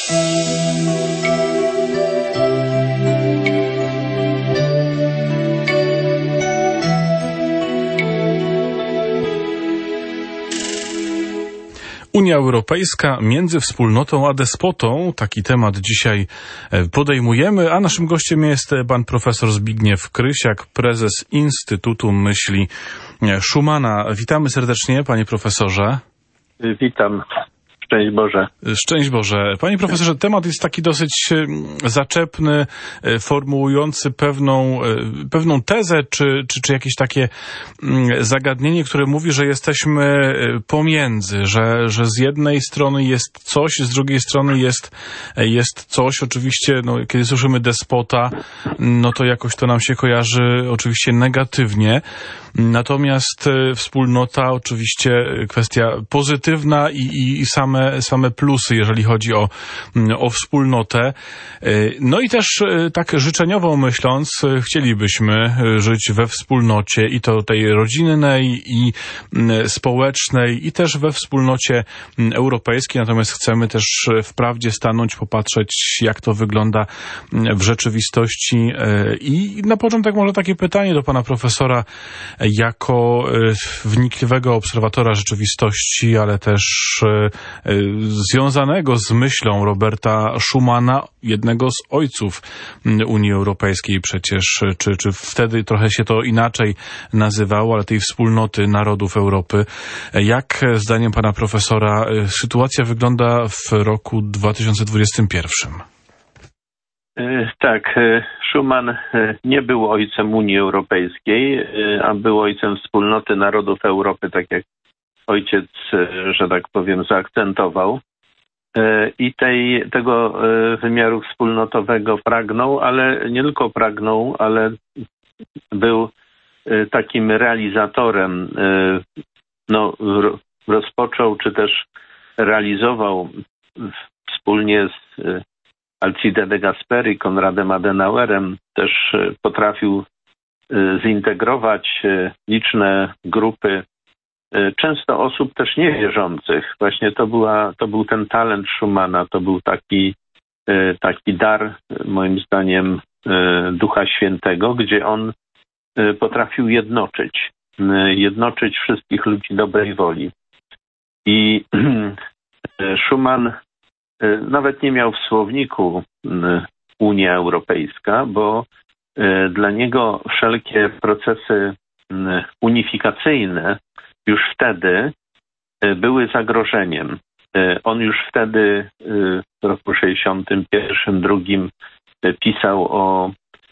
Unia Europejska między wspólnotą a despotą. Taki temat dzisiaj podejmujemy, a naszym gościem jest pan profesor Zbigniew Krysiak, prezes Instytutu Myśli Schumana. Witamy serdecznie, panie profesorze. Witam. Szczęść Boże. Szczęść Boże. Panie profesorze, temat jest taki dosyć zaczepny, formułujący pewną tezę, czy jakieś takie zagadnienie, które mówi, że jesteśmy pomiędzy, że z jednej strony jest coś, z drugiej strony jest coś. Oczywiście, kiedy słyszymy despota, to jakoś to nam się kojarzy oczywiście negatywnie. Natomiast wspólnota oczywiście kwestia pozytywna i same plusy, jeżeli chodzi o wspólnotę. No i też tak życzeniowo myśląc, chcielibyśmy żyć we wspólnocie i to tej rodzinnej i społecznej i też we wspólnocie europejskiej. Natomiast chcemy też wprawdzie stanąć, popatrzeć, jak to wygląda w rzeczywistości. I na początek może takie pytanie do pana profesora, jako wnikliwego obserwatora rzeczywistości, ale też związanego z myślą Roberta Schumana, jednego z ojców Unii Europejskiej przecież, czy wtedy trochę się to inaczej nazywało, ale tej wspólnoty narodów Europy. Jak zdaniem pana profesora sytuacja wygląda w roku 2021? Tak, Schuman nie był ojcem Unii Europejskiej, a był ojcem wspólnoty narodów Europy, tak jak ojciec, że tak powiem, zaakcentował. I tego wymiaru wspólnotowego pragnął, ale nie tylko pragnął, ale był takim realizatorem. Rozpoczął, czy też realizował wspólnie z Alcide de Gasperi, Konradem Adenauerem, też potrafił zintegrować liczne grupy, często osób też niewierzących. Właśnie to był ten talent Schumana, to był taki dar, moim zdaniem, Ducha Świętego, gdzie on potrafił jednoczyć wszystkich ludzi dobrej woli. I Schuman nawet nie miał w słowniku Unia Europejska, bo dla niego wszelkie procesy unifikacyjne już wtedy były zagrożeniem. On już wtedy w roku 61-62 pisał o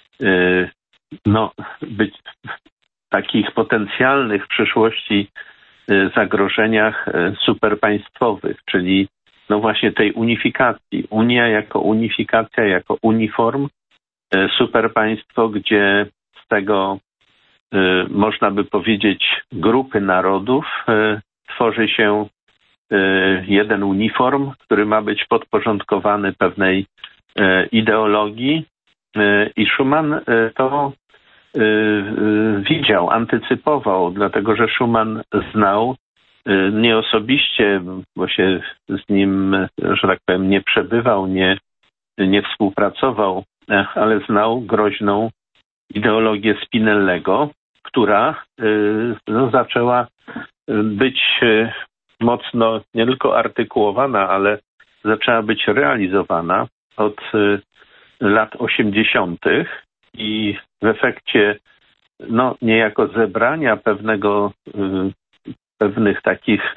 takich potencjalnych w przyszłości zagrożeniach superpaństwowych, czyli właśnie tej unifikacji. Unia jako unifikacja, jako uniform, superpaństwo, gdzie z tego można by powiedzieć grupy narodów tworzy się jeden uniform, który ma być podporządkowany pewnej ideologii. I Schuman to widział, antycypował, dlatego że Schuman znał nie osobiście, bo się z nim, że tak powiem, nie przebywał, nie współpracował, ale znał groźną ideologię Spinellego, która zaczęła być mocno nie tylko artykułowana, ale zaczęła być realizowana od lat 80. i w efekcie niejako zebrania pewnych takich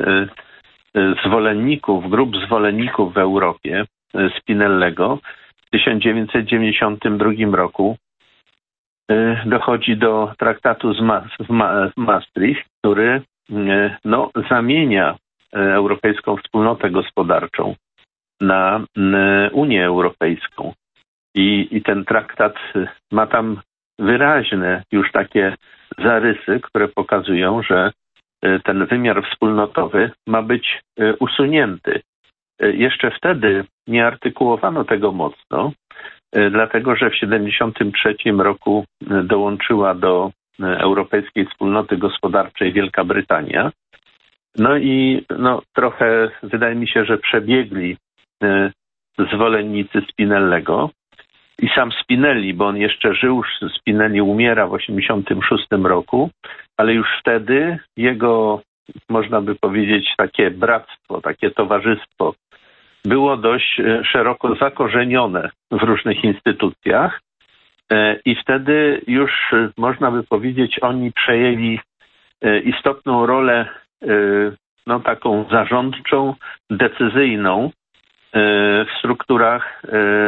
grup zwolenników w Europie Spinellego w 1992 roku dochodzi do traktatu w Maastricht, który zamienia Europejską Wspólnotę Gospodarczą na Unię Europejską. I ten traktat ma tam wyraźne już takie zarysy, które pokazują, że ten wymiar wspólnotowy ma być usunięty. Jeszcze wtedy nie artykułowano tego mocno, dlatego że w 1973 roku dołączyła do Europejskiej Wspólnoty Gospodarczej Wielka Brytania. Trochę wydaje mi się, że przebiegli zwolennicy Spinellego i sam Spinelli, bo on jeszcze żył, Spinelli umiera w 1986 roku, ale już wtedy jego, można by powiedzieć, takie bractwo, takie towarzystwo było dość szeroko zakorzenione w różnych instytucjach i wtedy już, można by powiedzieć, oni przejęli istotną rolę, no taką zarządczą, decyzyjną w strukturach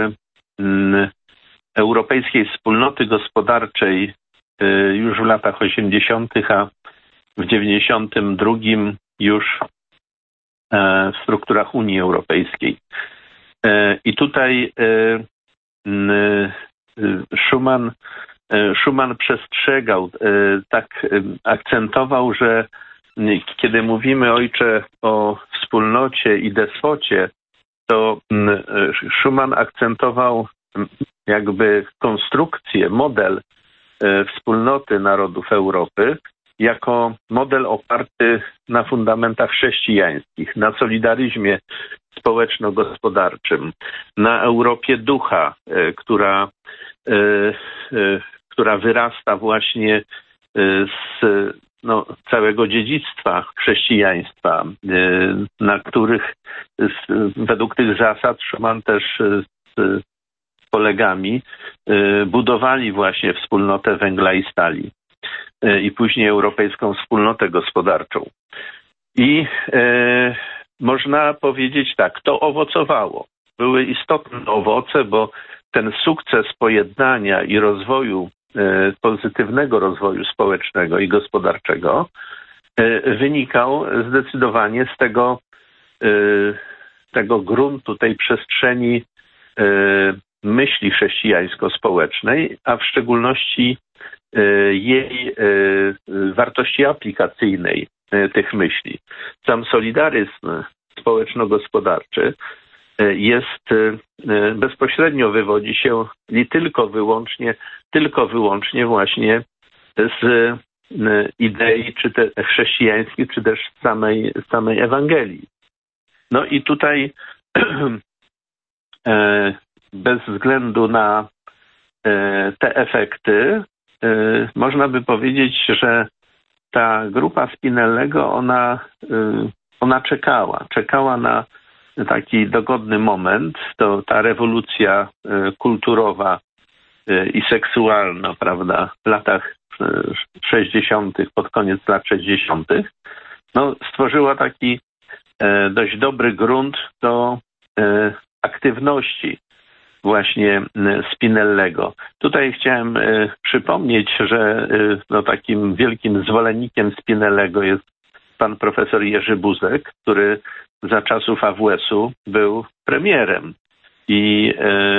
Europejskiej Wspólnoty Gospodarczej już w latach 80., a w 92 już w strukturach Unii Europejskiej. I tutaj Schuman przestrzegał, tak akcentował, że kiedy mówimy, ojcze, o wspólnocie i despocie, to Schuman akcentował jakby konstrukcję, model wspólnoty narodów Europy jako model oparty na fundamentach chrześcijańskich, na solidaryzmie społeczno-gospodarczym, na Europie ducha, która wyrasta właśnie z całego dziedzictwa chrześcijaństwa, na których według tych zasad Schuman też z kolegami budowali właśnie wspólnotę węgla i stali i później Europejską Wspólnotę Gospodarczą. I można powiedzieć tak, to owocowało. Były istotne owoce, bo ten sukces pojednania i rozwoju, pozytywnego rozwoju społecznego i gospodarczego wynikał zdecydowanie z tego gruntu, tej przestrzeni myśli chrześcijańsko-społecznej, a w szczególności jej wartości aplikacyjnej tych myśli. Sam solidaryzm społeczno-gospodarczy bezpośrednio wywodzi się nie tylko wyłącznie właśnie z idei czy chrześcijańskiej, czy też samej Ewangelii. No i tutaj bez względu na te efekty można by powiedzieć, że ta grupa Spinellego, ona czekała na taki dogodny moment. To ta rewolucja kulturowa i seksualna, prawda, w latach 60., pod koniec lat 60., stworzyła taki dość dobry grunt do aktywności właśnie Spinellego. Tutaj chciałem przypomnieć, że takim wielkim zwolennikiem Spinellego jest pan profesor Jerzy Buzek, który za czasów AWS-u był premierem i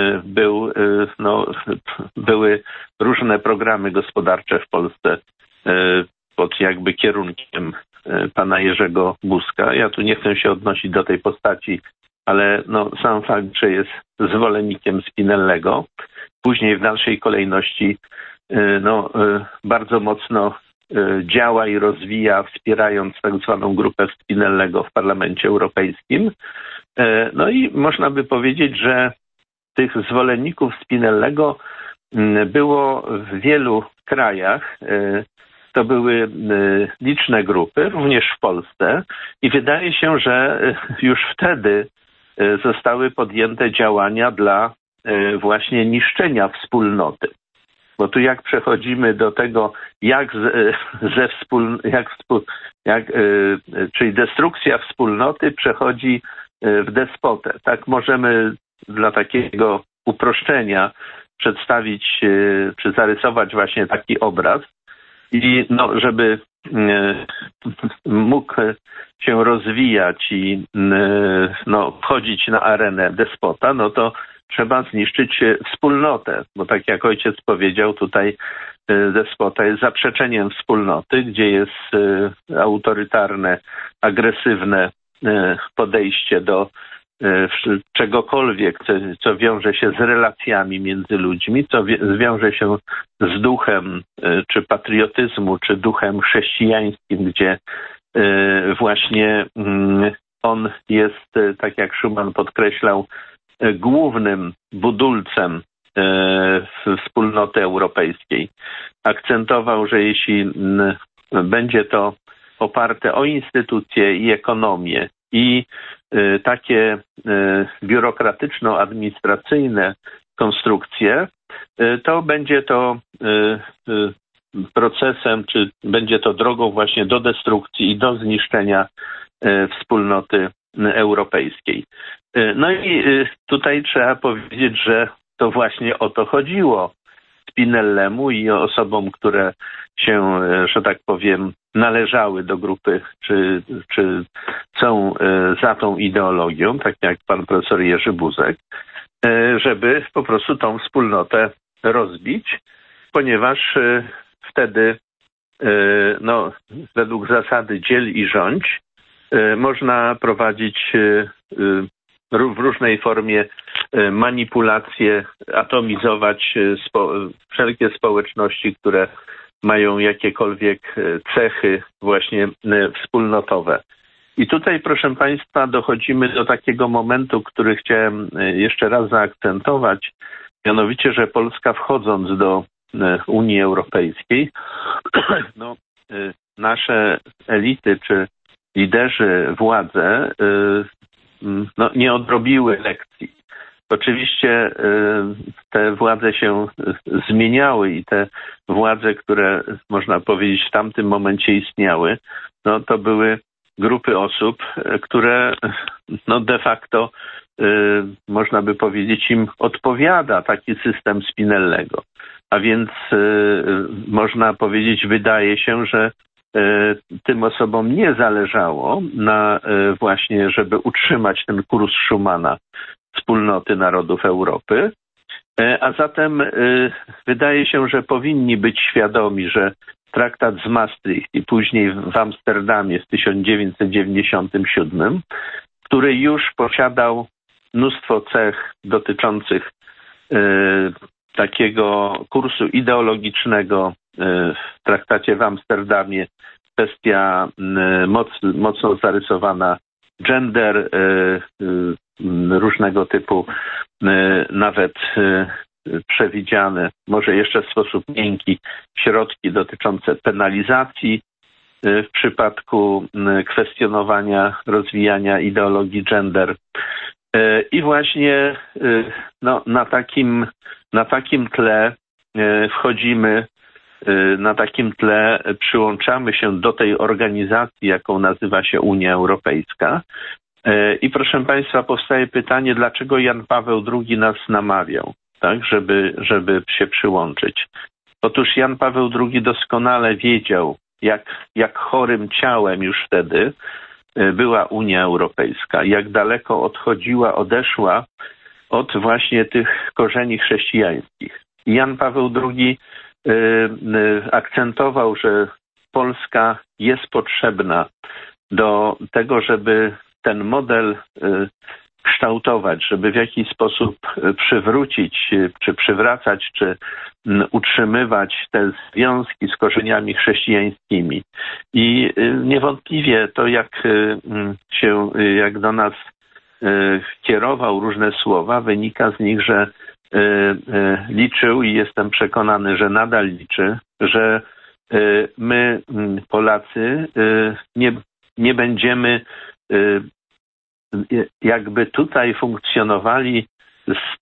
były różne programy gospodarcze w Polsce pod jakby kierunkiem pana Jerzego Buzka. Ja tu nie chcę się odnosić do tej postaci, ale sam fakt, że jest zwolennikiem Spinellego, później w dalszej kolejności bardzo mocno działa i rozwija, wspierając tak zwaną grupę Spinellego w Parlamencie Europejskim. No i można by powiedzieć, że tych zwolenników Spinellego było w wielu krajach. To były liczne grupy, również w Polsce, i wydaje się, że już wtedy zostały podjęte działania dla właśnie niszczenia wspólnoty. Bo tu jak przechodzimy do tego, czyli destrukcja wspólnoty przechodzi w despotę. Tak możemy dla takiego uproszczenia przedstawić, czy zarysować właśnie taki obraz. I żeby mógł się rozwijać i wchodzić na arenę despota, to trzeba zniszczyć wspólnotę, bo tak jak ojciec powiedział, tutaj despota jest zaprzeczeniem wspólnoty, gdzie jest autorytarne, agresywne podejście do czegokolwiek, co wiąże się z relacjami między ludźmi, co wiąże się z duchem czy patriotyzmu, czy duchem chrześcijańskim, gdzie właśnie on jest, tak jak Schuman podkreślał, głównym budulcem wspólnoty europejskiej. Akcentował, że jeśli będzie to oparte o instytucje i ekonomię i takie biurokratyczno-administracyjne konstrukcje, to będzie to procesem, czy będzie to drogą właśnie do destrukcji i do zniszczenia wspólnoty europejskiej. No i tutaj trzeba powiedzieć, że to właśnie o to chodziło Spinellemu i osobom, które się, że tak powiem, należały do grupy, czy są za tą ideologią, tak jak pan profesor Jerzy Buzek, żeby po prostu tą wspólnotę rozbić, ponieważ wtedy według zasady dziel i rządź można prowadzić w różnej formie manipulacje, atomizować wszelkie społeczności, które mają jakiekolwiek cechy właśnie wspólnotowe. I tutaj, proszę państwa, dochodzimy do takiego momentu, który chciałem jeszcze raz zaakcentować, mianowicie, że Polska, wchodząc do Unii Europejskiej, nasze elity czy liderzy władze nie odrobiły lekcji. Oczywiście te władze się zmieniały i te władze, które można powiedzieć w tamtym momencie istniały, to były grupy osób, które de facto można by powiedzieć im odpowiada taki system Spinellego. A więc można powiedzieć, wydaje się, że tym osobom nie zależało na właśnie, żeby utrzymać ten kurs Schumana wspólnoty narodów Europy, a zatem wydaje się, że powinni być świadomi, że traktat z Maastricht i później w Amsterdamie w 1997, który już posiadał mnóstwo cech dotyczących takiego kursu ideologicznego w traktacie w Amsterdamie, kwestia mocno zarysowana gender, różnego typu nawet przewidziane, może jeszcze w sposób miękki, środki dotyczące penalizacji w przypadku kwestionowania, rozwijania ideologii gender. I właśnie na takim tle wchodzimy, na takim tle przyłączamy się do tej organizacji, jaką nazywa się Unia Europejska. I proszę państwa, powstaje pytanie, dlaczego Jan Paweł II nas namawiał, tak, żeby się przyłączyć. Otóż Jan Paweł II doskonale wiedział, jak chorym ciałem już wtedy była Unia Europejska, jak daleko odeszła od właśnie tych korzeni chrześcijańskich. Jan Paweł II akcentował, że Polska jest potrzebna do tego, żeby ten model kształtować, żeby w jakiś sposób przywrócić, czy przywracać, czy utrzymywać te związki z korzeniami chrześcijańskimi. I niewątpliwie to, jak do nas kierował różne słowa, wynika z nich, że liczył i jestem przekonany, że nadal liczy, że my, Polacy, nie będziemy jakby tutaj funkcjonowali z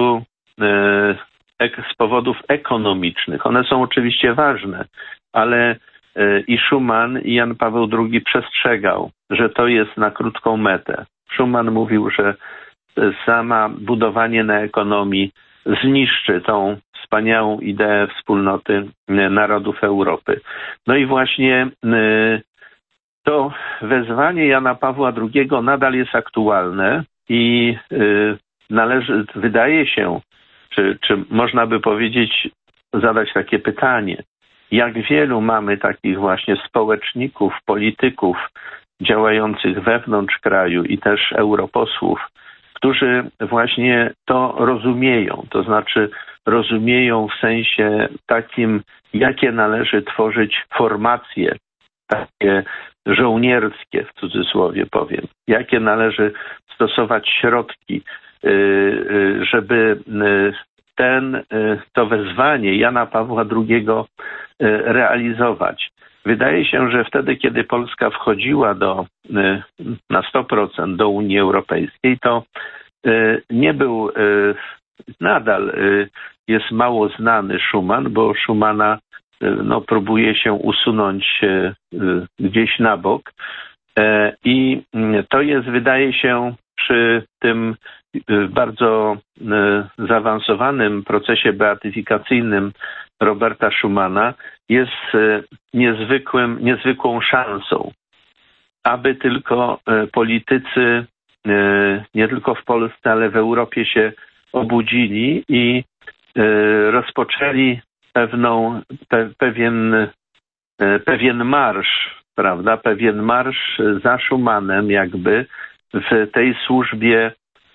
powodów ekonomicznych. One są oczywiście ważne, ale i Schuman, i Jan Paweł II przestrzegał, że to jest na krótką metę. Schuman mówił, że sama budowanie na ekonomii zniszczy tą wspaniałą ideę wspólnoty narodów Europy. No i właśnie to wezwanie Jana Pawła II nadal jest aktualne i wydaje się, czy można by powiedzieć, zadać takie pytanie, jak wielu mamy takich właśnie społeczników, polityków działających wewnątrz kraju i też europosłów, którzy właśnie to rozumieją, to znaczy rozumieją w sensie takim, jakie należy tworzyć formacje takie żołnierskie, w cudzysłowie powiem, jakie należy stosować środki żeby to wezwanie Jana Pawła II realizować. Wydaje się, że wtedy, kiedy Polska wchodziła na 100% do Unii Europejskiej, to nie był, nadal jest mało znany Schuman, bo Schumana próbuje się usunąć gdzieś na bok. I to jest, wydaje się, przy tym bardzo zaawansowanym procesie beatyfikacyjnym Roberta Schumana jest niezwykłą szansą, aby tylko politycy nie tylko w Polsce, ale w Europie się obudzili i rozpoczęli pewien marsz, prawda? Pewien marsz za Schumanem jakby w tej służbie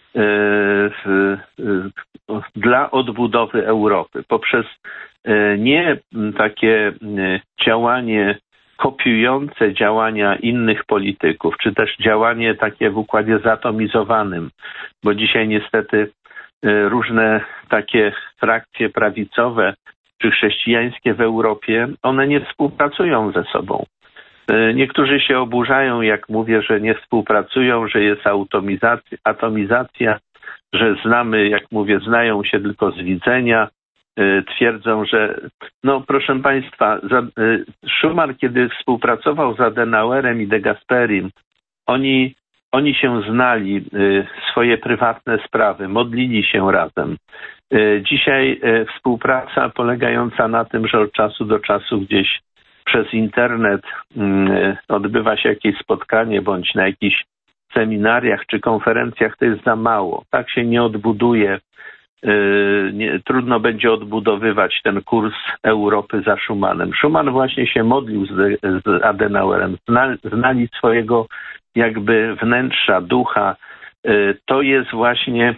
dla odbudowy Europy poprzez nie takie działanie kopiujące działania innych polityków, czy też działanie takie w układzie zatomizowanym, bo dzisiaj niestety różne takie frakcje prawicowe czy chrześcijańskie w Europie, one nie współpracują ze sobą. Niektórzy się oburzają, jak mówię, że nie współpracują, że jest atomizacja, że znają się tylko z widzenia. Twierdzą, że proszę Państwa, Schuman, kiedy współpracował z Adenauerem i de Gasperim, oni się znali, swoje prywatne sprawy, modlili się razem. Dzisiaj współpraca polegająca na tym, że od czasu do czasu gdzieś przez internet odbywa się jakieś spotkanie bądź na jakichś seminariach czy konferencjach, to jest za mało. Tak się nie odbuduje. Trudno będzie odbudowywać ten kurs Europy za Schumanem. Schuman właśnie się modlił z Adenauerem. Znali swojego jakby wnętrza, ducha. To jest właśnie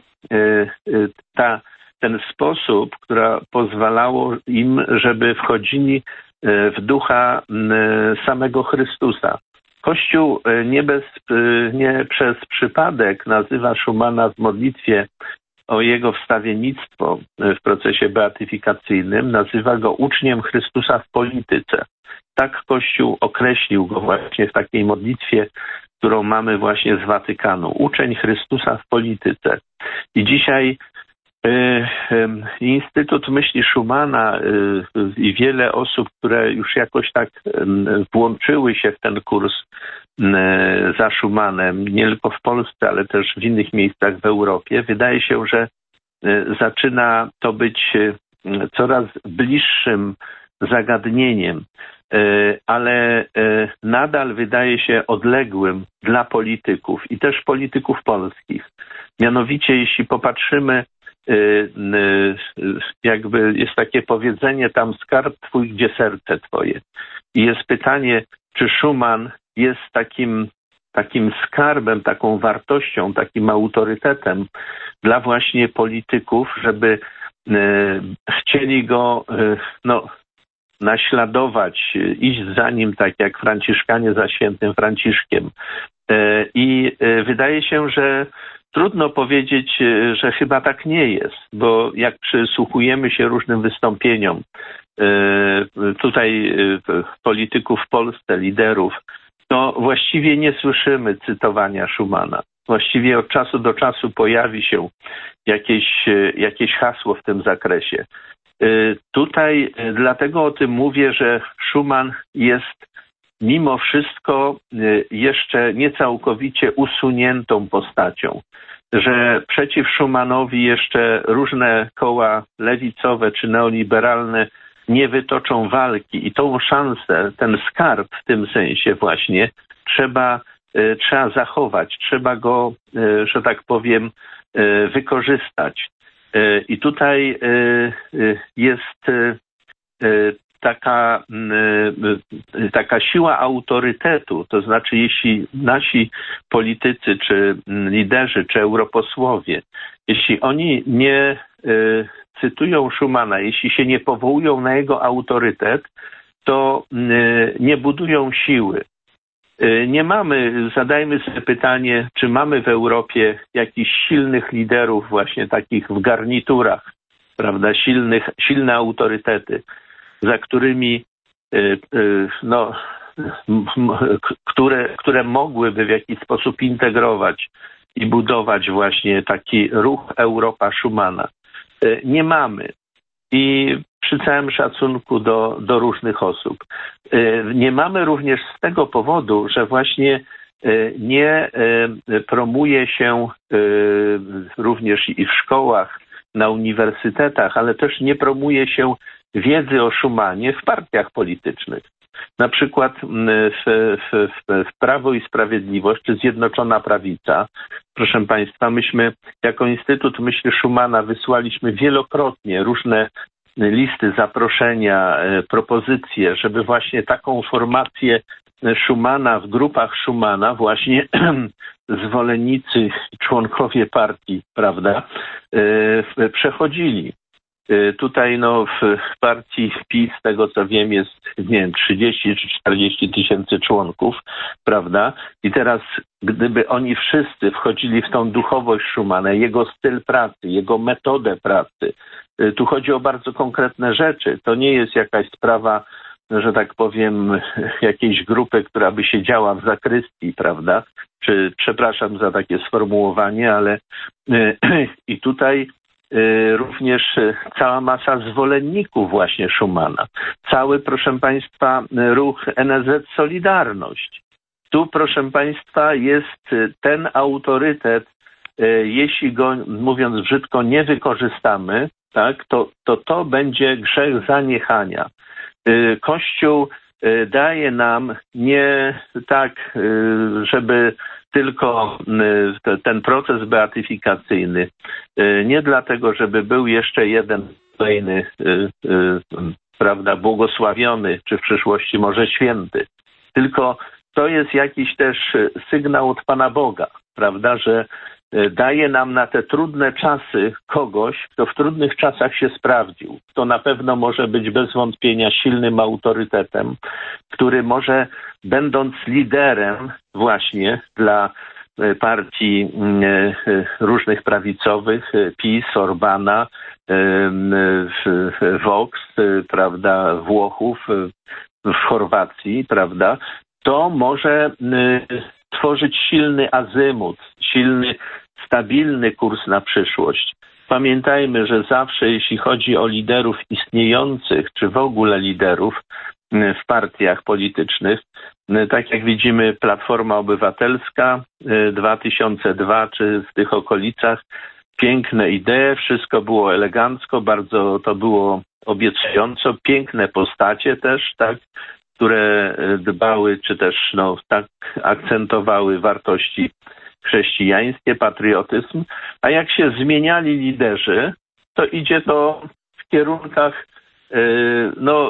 ten sposób, który pozwalało im, żeby wchodzili w ducha samego Chrystusa. Kościół nie przez przypadek nazywa Schumana w modlitwie o jego wstawiennictwo w procesie beatyfikacyjnym, nazywa go uczniem Chrystusa w polityce. Tak Kościół określił go właśnie w takiej modlitwie, którą mamy właśnie z Watykanu. Uczeń Chrystusa w polityce. I dzisiaj Instytut Myśli Schumana i wiele osób, które już jakoś tak włączyły się w ten kurs za Schumanem, nie tylko w Polsce, ale też w innych miejscach w Europie, wydaje się, że zaczyna to być coraz bliższym zagadnieniem, ale nadal wydaje się odległym dla polityków i też polityków polskich. Mianowicie, jeśli popatrzymy, jakby jest takie powiedzenie, tam skarb twój, gdzie serce twoje. I jest pytanie, czy Schuman jest takim skarbem, taką wartością, takim autorytetem dla właśnie polityków, żeby chcieli go naśladować, iść za nim, tak jak Franciszkanie za świętym Franciszkiem. I wydaje się, że trudno powiedzieć, że chyba tak nie jest, bo jak przysłuchujemy się różnym wystąpieniom tutaj polityków w Polsce, liderów, to właściwie nie słyszymy cytowania Schumana. Właściwie od czasu do czasu pojawi się jakieś hasło w tym zakresie. Tutaj dlatego o tym mówię, że Schuman jest mimo wszystko jeszcze niecałkowicie usuniętą postacią, że przeciw Schumanowi jeszcze różne koła lewicowe czy neoliberalne nie wytoczą walki i tą szansę, ten skarb w tym sensie właśnie trzeba zachować, trzeba go, że tak powiem, wykorzystać. I tutaj jest taka siła autorytetu, to znaczy jeśli nasi politycy, czy liderzy, czy europosłowie, jeśli oni nie cytują Schumana, jeśli się nie powołują na jego autorytet, to nie budują siły. Nie mamy, zadajmy sobie pytanie, czy mamy w Europie jakichś silnych liderów właśnie takich w garniturach, prawda, silne autorytety, za którymi, no, które mogłyby w jakiś sposób integrować i budować właśnie taki ruch Europa Schumana. Nie mamy. I przy całym szacunku do różnych osób. Nie mamy również z tego powodu, że właśnie nie promuje się również i w szkołach, na uniwersytetach, ale też nie promuje się wiedzy o Schumanie w partiach politycznych. Na przykład w Prawo i Sprawiedliwość, czy Zjednoczona Prawica, proszę Państwa, myśmy jako Instytut Myśli Schumana wysłaliśmy wielokrotnie różne listy, zaproszenia, propozycje, żeby właśnie taką formację Schumana w grupach Schumana właśnie zwolennicy, członkowie partii, prawda, przechodzili. Tutaj no, w partii PiS, z tego co wiem, jest, nie wiem, 30 czy 40 tysięcy członków, prawda? I teraz, gdyby oni wszyscy wchodzili w tą duchowość Schumana, jego styl pracy, jego metodę pracy, tu chodzi o bardzo konkretne rzeczy. To nie jest jakaś sprawa, że tak powiem, jakiejś grupy, która by siedziała w zakrystii, prawda? Czy, przepraszam za takie sformułowanie, ale i tutaj również cała masa zwolenników właśnie Schumana. Cały, proszę Państwa, ruch NSZ Solidarność. Tu, proszę Państwa, jest ten autorytet, jeśli go, mówiąc brzydko, nie wykorzystamy, tak, to będzie grzech zaniechania. Kościół daje nam nie tak, żeby tylko ten proces beatyfikacyjny, nie dlatego, żeby był jeszcze jeden kolejny, prawda, błogosławiony, czy w przyszłości może święty, tylko to jest jakiś też sygnał od Pana Boga, prawda, że daje nam na te trudne czasy kogoś, kto w trudnych czasach się sprawdził. To na pewno może być bez wątpienia silnym autorytetem, który może, będąc liderem właśnie dla partii różnych prawicowych, PiS, Orbana, Vox, prawda, Włochów, w Chorwacji, prawda, to może tworzyć silny azymut, silny, stabilny kurs na przyszłość. Pamiętajmy, że zawsze jeśli chodzi o liderów istniejących, czy w ogóle liderów w partiach politycznych, tak jak widzimy Platforma Obywatelska 2002, czy w tych okolicach, piękne idee, wszystko było elegancko, bardzo to było obiecująco, piękne postacie też, tak, które dbały, czy też no, tak akcentowały wartości chrześcijańskie, patriotyzm, a jak się zmieniali liderzy, to idzie to w kierunkach no,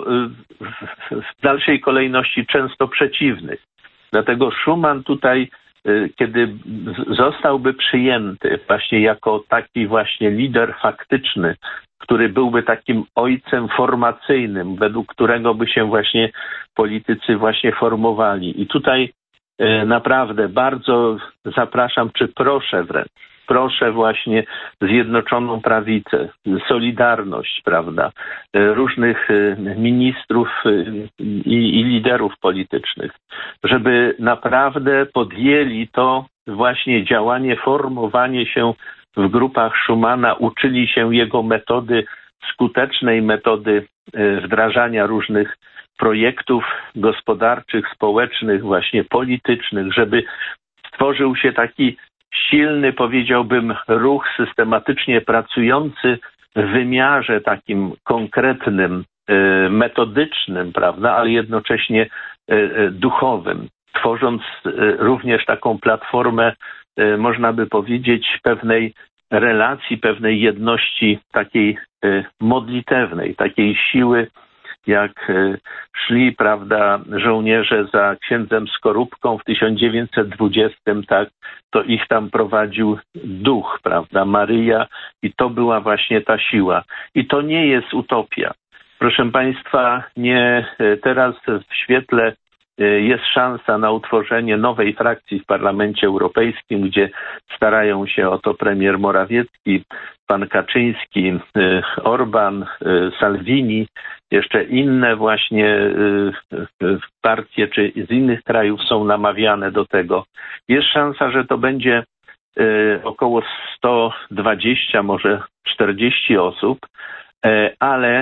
w dalszej kolejności często przeciwnych. Dlatego Schuman tutaj, kiedy zostałby przyjęty właśnie jako taki właśnie lider faktyczny, który byłby takim ojcem formacyjnym, według którego by się właśnie politycy właśnie formowali. I tutaj naprawdę bardzo zapraszam, czy proszę wręcz, proszę właśnie Zjednoczoną Prawicę, Solidarność, prawda, różnych ministrów i liderów politycznych, żeby naprawdę podjęli to właśnie działanie, formowanie się w grupach Schumana, uczyli się jego metody, skutecznej metody wdrażania różnych projektów gospodarczych, społecznych, właśnie politycznych, żeby stworzył się taki silny, powiedziałbym, ruch systematycznie pracujący w wymiarze takim konkretnym, metodycznym, prawda, ale jednocześnie duchowym, tworząc również taką platformę, można by powiedzieć, pewnej relacji, pewnej jedności takiej modlitewnej, takiej siły, jak szli, prawda, żołnierze za księdzem Skorupką w 1920, tak, to ich tam prowadził duch, prawda, Maryja, i to była właśnie ta siła. I to nie jest utopia. Proszę Państwa, nie teraz w świetle jest szansa na utworzenie nowej frakcji w Parlamencie Europejskim, gdzie starają się o to premier Morawiecki, pan Kaczyński, Orban, Salvini, jeszcze inne właśnie partie czy z innych krajów są namawiane do tego. Jest szansa, że to będzie około 120, może 40 osób, ale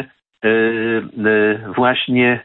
właśnie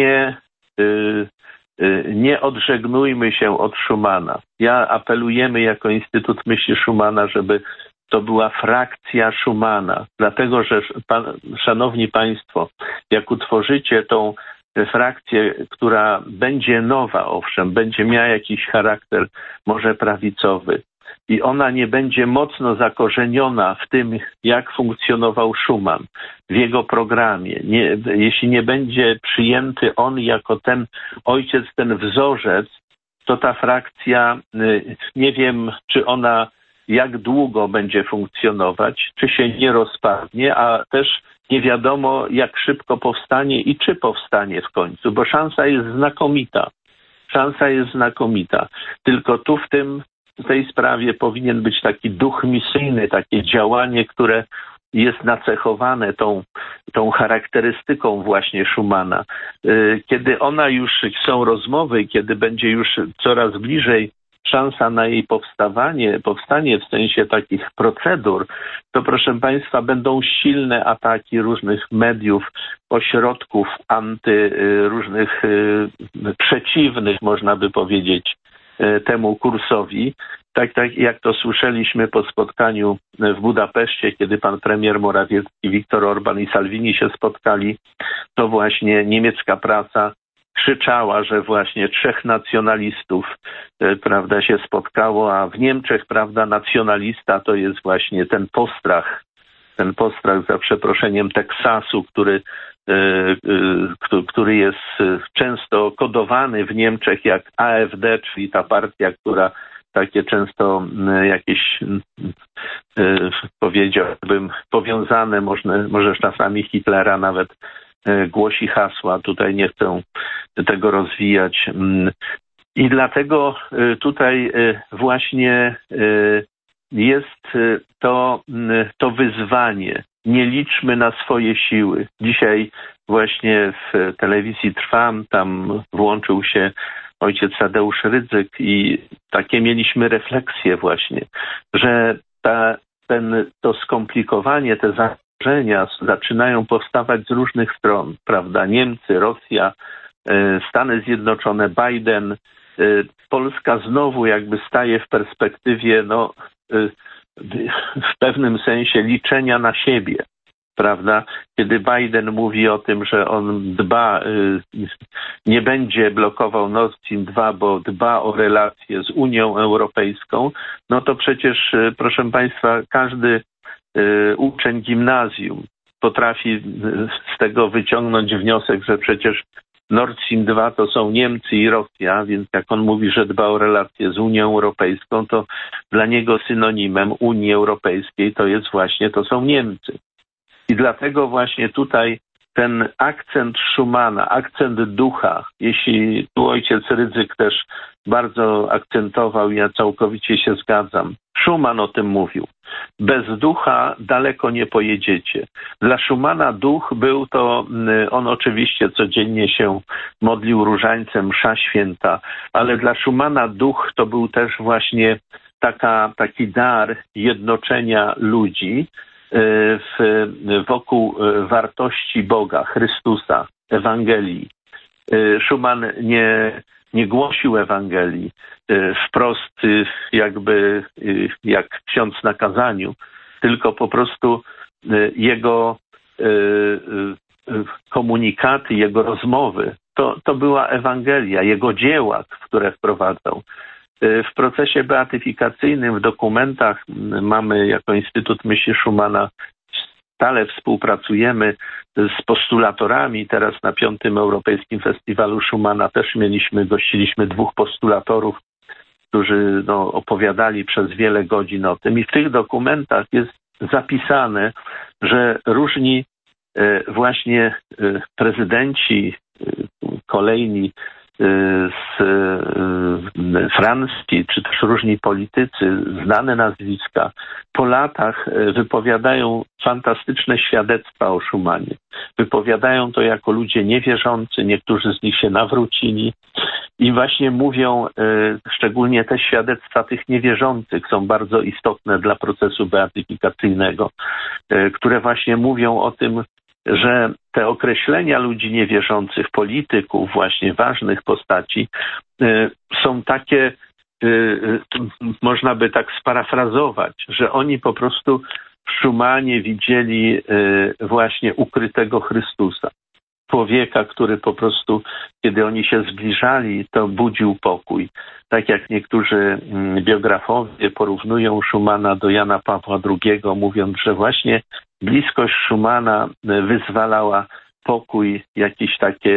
nie odżegnujmy się od Schumana. Apelujemy jako Instytut Myśli Schumana, żeby to była frakcja Schumana. Dlatego, że szanowni państwo, jak utworzycie tą frakcję, która będzie nowa, owszem, będzie miała jakiś charakter może prawicowy i ona nie będzie mocno zakorzeniona w tym, jak funkcjonował Schuman, w jego programie, jeśli nie będzie przyjęty on jako ten ojciec, ten wzorzec, to ta frakcja, nie wiem, czy ona jak długo będzie funkcjonować, czy się nie rozpadnie, a też nie wiadomo, jak szybko powstanie i czy powstanie w końcu, bo szansa jest znakomita. Szansa jest znakomita. Tylko tu w tej sprawie powinien być taki duch misyjny, takie działanie, które jest nacechowane tą charakterystyką właśnie Schumana. Kiedy są rozmowy, kiedy będzie już coraz bliżej szansa na jej powstanie w sensie takich procedur, to proszę państwa będą silne ataki różnych mediów, ośrodków różnych przeciwnych, można by powiedzieć, temu kursowi. Tak jak to słyszeliśmy po spotkaniu w Budapeszcie, kiedy pan premier Morawiecki, Viktor Orban i Salvini się spotkali, to właśnie niemiecka prasa krzyczała, że właśnie 3 nacjonalistów, prawda, się spotkało, a w Niemczech, prawda, nacjonalista to jest właśnie ten postrach za przeproszeniem Teksasu, który jest często kodowany w Niemczech jak AfD, czyli ta partia, która takie często jakieś, powiedziałbym, powiązane, może czasami Hitlera nawet głosi hasła. Tutaj nie chcę tego rozwijać. I dlatego tutaj właśnie jest to wyzwanie. Nie liczmy na swoje siły. Dzisiaj właśnie w telewizji Trwam, tam włączył się ojciec Tadeusz Rydzyk i takie mieliśmy refleksje właśnie, że to skomplikowanie, te zagrożenia zaczynają powstawać z różnych stron, prawda? Niemcy, Rosja, Stany Zjednoczone, Biden, Polska znowu jakby staje w perspektywie, w pewnym sensie liczenia na siebie, prawda? Kiedy Biden mówi o tym, że on nie będzie blokował Nord Stream 2, bo dba o relacje z Unią Europejską, no to przecież, proszę państwa, każdy uczeń gimnazjum potrafi z tego wyciągnąć wniosek, że przecież Nord Stream 2 to są Niemcy i Rosja, więc jak on mówi, że dba o relacje z Unią Europejską, to dla niego synonimem Unii Europejskiej to są Niemcy. I dlatego właśnie tutaj ten akcent Schumana, akcent ducha, jeśli tu ojciec Rydzyk też bardzo akcentował, ja całkowicie się zgadzam. Schuman o tym mówił. Bez ducha daleko nie pojedziecie. Dla Schumana duch był to, on oczywiście codziennie się modlił różańcem, msza święta, ale dla Schumana duch to był też właśnie taki dar jednoczenia ludzi wokół wartości Boga, Chrystusa, Ewangelii. Schuman nie głosił Ewangelii wprost jakby jak ksiądz na kazaniu, tylko po prostu jego komunikaty, jego rozmowy, to była Ewangelia, jego dzieła, które wprowadzał. W procesie beatyfikacyjnym, w dokumentach mamy jako Instytut Myśli Schumana, stale współpracujemy z postulatorami. Teraz na 5. Europejskim Festiwalu Schumana też gościliśmy 2 postulatorów, którzy opowiadali przez wiele godzin o tym. I w tych dokumentach jest zapisane, że różni właśnie prezydenci, kolejni z Francji, czy też różni politycy, znane nazwiska, po latach wypowiadają fantastyczne świadectwa o Schumanie. Wypowiadają to jako ludzie niewierzący, niektórzy z nich się nawrócili i właśnie mówią, szczególnie te świadectwa tych niewierzących są bardzo istotne dla procesu beatyfikacyjnego, które właśnie mówią o tym, że te określenia ludzi niewierzących, polityków, właśnie ważnych postaci są takie, można by tak sparafrazować, że oni po prostu w Schumanie widzieli właśnie ukrytego Chrystusa. Człowieka, który po prostu, kiedy oni się zbliżali, to budził pokój. Tak jak niektórzy biografowie porównują Schumana do Jana Pawła II, mówiąc, że właśnie bliskość Schumana wyzwalała pokój, jakieś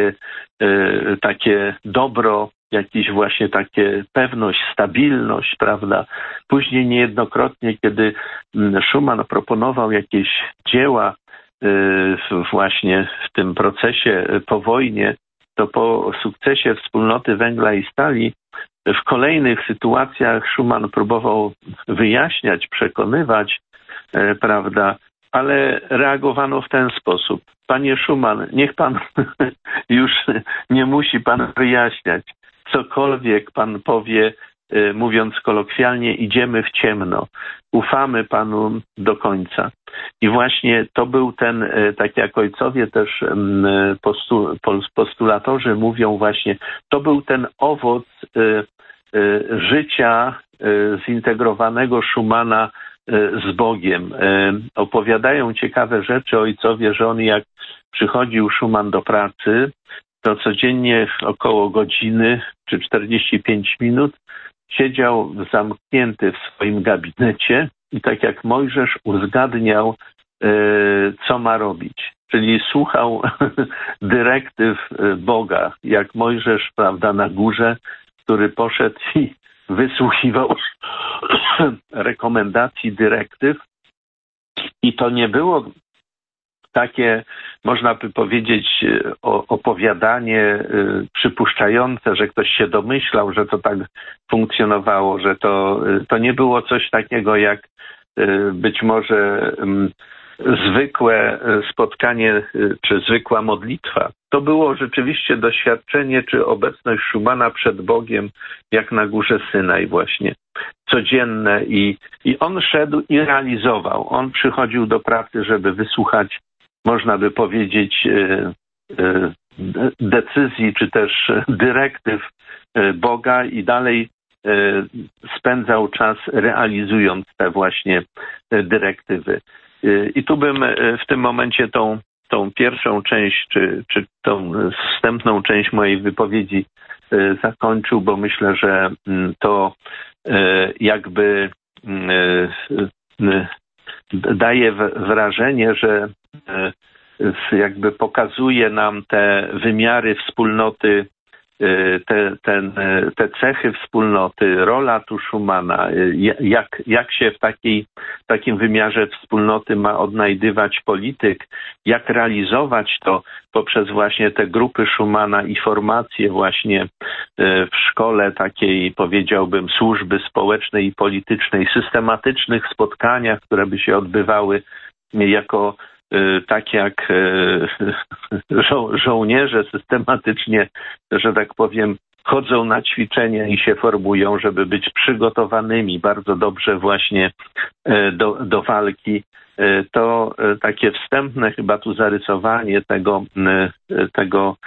takie dobro, jakieś właśnie takie pewność, stabilność, prawda? Później niejednokrotnie, kiedy Schuman proponował jakieś dzieła właśnie w tym procesie po wojnie, to po sukcesie Wspólnoty Węgla i Stali w kolejnych sytuacjach Schuman próbował wyjaśniać, przekonywać, prawda, ale reagowano w ten sposób. Panie Schuman, niech pan już nie musi pan wyjaśniać. Cokolwiek pan powie, mówiąc kolokwialnie, idziemy w ciemno. Ufamy panu do końca. I właśnie to był ten, tak jak ojcowie też postulatorzy mówią właśnie, to był ten owoc życia zintegrowanego Schumana z Bogiem. Opowiadają ciekawe rzeczy ojcowie, że on jak przychodził Schuman do pracy, to codziennie około godziny czy 45 minut siedział zamknięty w swoim gabinecie i tak jak Mojżesz uzgadniał, co ma robić. Czyli słuchał dyrektyw Boga, jak Mojżesz, prawda, na górze, który poszedł i wysłuchiwał rekomendacji, dyrektyw. I to nie było takie, można by powiedzieć, opowiadanie przypuszczające, że ktoś się domyślał, że to tak funkcjonowało, że to nie było coś takiego jak być może zwykłe spotkanie czy zwykła modlitwa. To było rzeczywiście doświadczenie czy obecność Schumana przed Bogiem, jak na górze Synaj właśnie, codzienne i on szedł i realizował. On przychodził do pracy, żeby wysłuchać, można by powiedzieć, decyzji czy też dyrektyw Boga i dalej spędzał czas realizując te właśnie dyrektywy. I tu bym w tym momencie tą pierwszą część, czy tą wstępną część mojej wypowiedzi zakończył, bo myślę, że to jakby daje wrażenie, że jakby pokazuje nam te wymiary wspólnoty, te cechy wspólnoty, rola tu Schumana, jak się w takim wymiarze wspólnoty ma odnajdywać polityk, jak realizować to poprzez właśnie te grupy Schumana i formacje właśnie w szkole takiej, powiedziałbym, służby społecznej i politycznej, systematycznych spotkaniach, które by się odbywały jako tak jak żołnierze systematycznie, że tak powiem, chodzą na ćwiczenia i się formują, żeby być przygotowanymi bardzo dobrze właśnie do walki. To takie wstępne chyba tu zarysowanie tego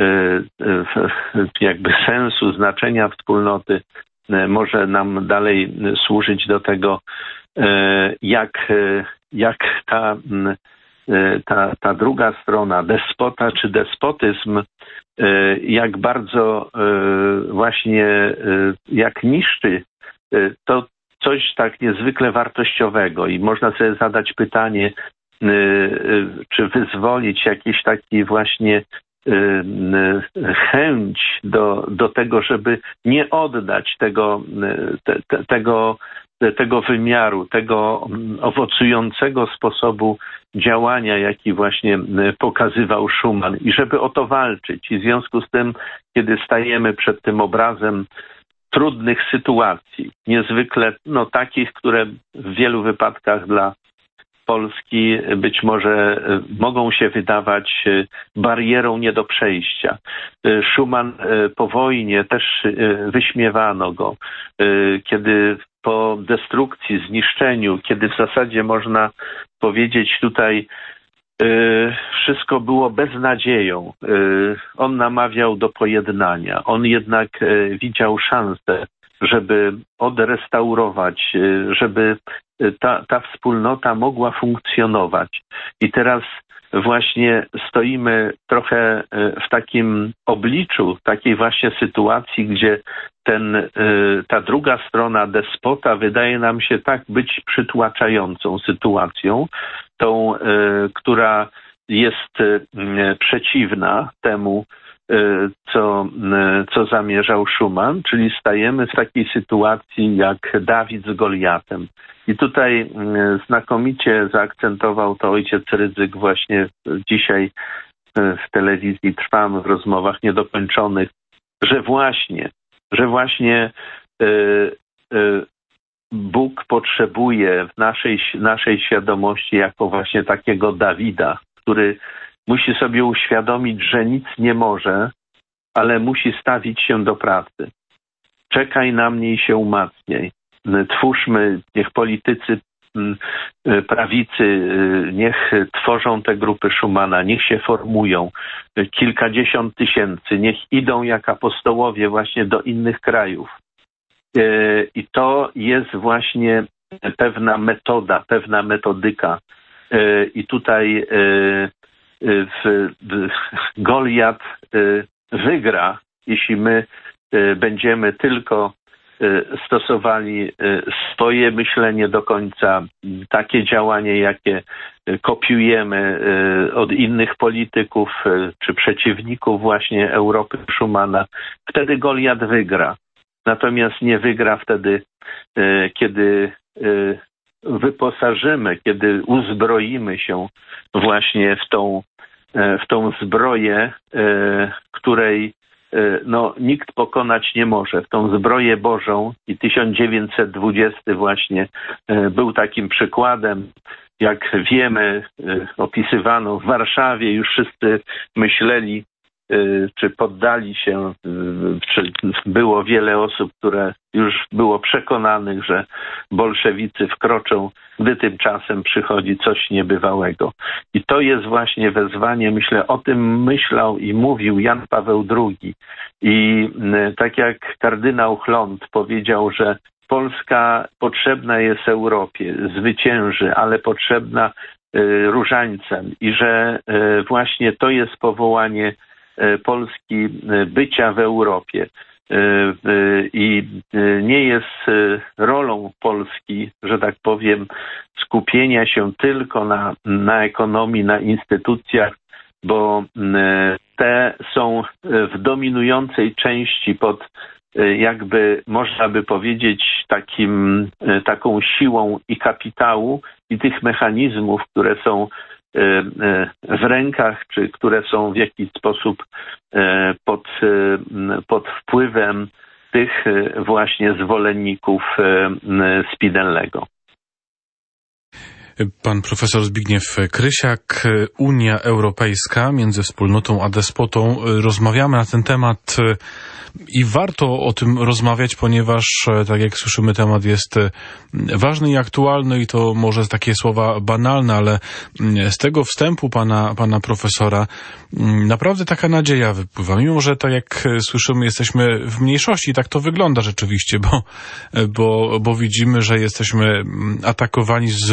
jakby sensu, znaczenia wspólnoty może nam dalej służyć do tego, jak ta druga strona, despota czy despotyzm, jak bardzo właśnie jak niszczy to coś tak niezwykle wartościowego i można sobie zadać pytanie, czy wyzwolić jakiś taki właśnie chęć do tego, żeby nie oddać tego tego wymiaru, tego owocującego sposobu działania, jaki właśnie pokazywał Schuman i żeby o to walczyć. I w związku z tym, kiedy stajemy przed tym obrazem trudnych sytuacji, niezwykle takich, które w wielu wypadkach dla Polski być może mogą się wydawać barierą nie do przejścia. Schuman po wojnie też wyśmiewano go, kiedy po destrukcji, zniszczeniu, kiedy w zasadzie można powiedzieć tutaj wszystko było beznadzieją. On namawiał do pojednania. On jednak widział szansę, żeby odrestaurować, żeby ta wspólnota mogła funkcjonować. I teraz właśnie stoimy trochę w takim obliczu takiej właśnie sytuacji, gdzie ta druga strona despota wydaje nam się tak być przytłaczającą sytuacją, tą, która jest przeciwna temu, co zamierzał Schuman, czyli stajemy w takiej sytuacji jak Dawid z Goliatem. I tutaj znakomicie zaakcentował to ojciec Rydzyk właśnie dzisiaj w telewizji Trwam, w rozmowach niedokończonych, że właśnie Bóg potrzebuje w naszej świadomości jako właśnie takiego Dawida, który musi sobie uświadomić, że nic nie może, ale musi stawić się do pracy. Czekaj na mnie i się umacniaj. Twórzmy, niech politycy prawicy, niech tworzą te grupy Schumana, niech się formują. Kilkadziesiąt tysięcy, niech idą jak apostołowie właśnie do innych krajów. I to jest właśnie pewna metoda, pewna metodyka. I tutaj Goliat wygra, jeśli my będziemy tylko stosowali swoje myślenie do końca, takie działanie, jakie kopiujemy od innych polityków czy przeciwników właśnie Europy Schumana, wtedy Goliat wygra. Natomiast nie wygra wtedy, kiedy wyposażymy, kiedy uzbroimy się właśnie w tą zbroję, której nikt pokonać nie może, w tą zbroję Bożą. I 1920 właśnie był takim przykładem. Jak wiemy, opisywano w Warszawie, już wszyscy myśleli, czy poddali się, czy było wiele osób, które już było przekonanych, że bolszewicy wkroczą, gdy tymczasem przychodzi coś niebywałego. I to jest właśnie wezwanie, myślę, o tym myślał i mówił Jan Paweł II. I tak jak kardynał Chlont powiedział, że Polska potrzebna jest Europie, zwycięży, ale potrzebna różańcem i że właśnie to jest powołanie Polski bycia w Europie. I nie jest rolą Polski, że tak powiem, skupienia się tylko na ekonomii, na instytucjach, bo te są w dominującej części pod, jakby można by powiedzieć, taką siłą i kapitału i tych mechanizmów, które są w rękach, czy które są w jakiś sposób pod wpływem tych właśnie zwolenników Spinellego. Pan profesor Zbigniew Krysiak, Unia Europejska między wspólnotą a despotą. Rozmawiamy na ten temat i warto o tym rozmawiać, ponieważ, tak jak słyszymy, temat jest ważny i aktualny i to może takie słowa banalne, ale z tego wstępu pana profesora naprawdę taka nadzieja wypływa. Mimo że, tak jak słyszymy, jesteśmy w mniejszości, tak to wygląda rzeczywiście, bo widzimy, że jesteśmy atakowani z różnych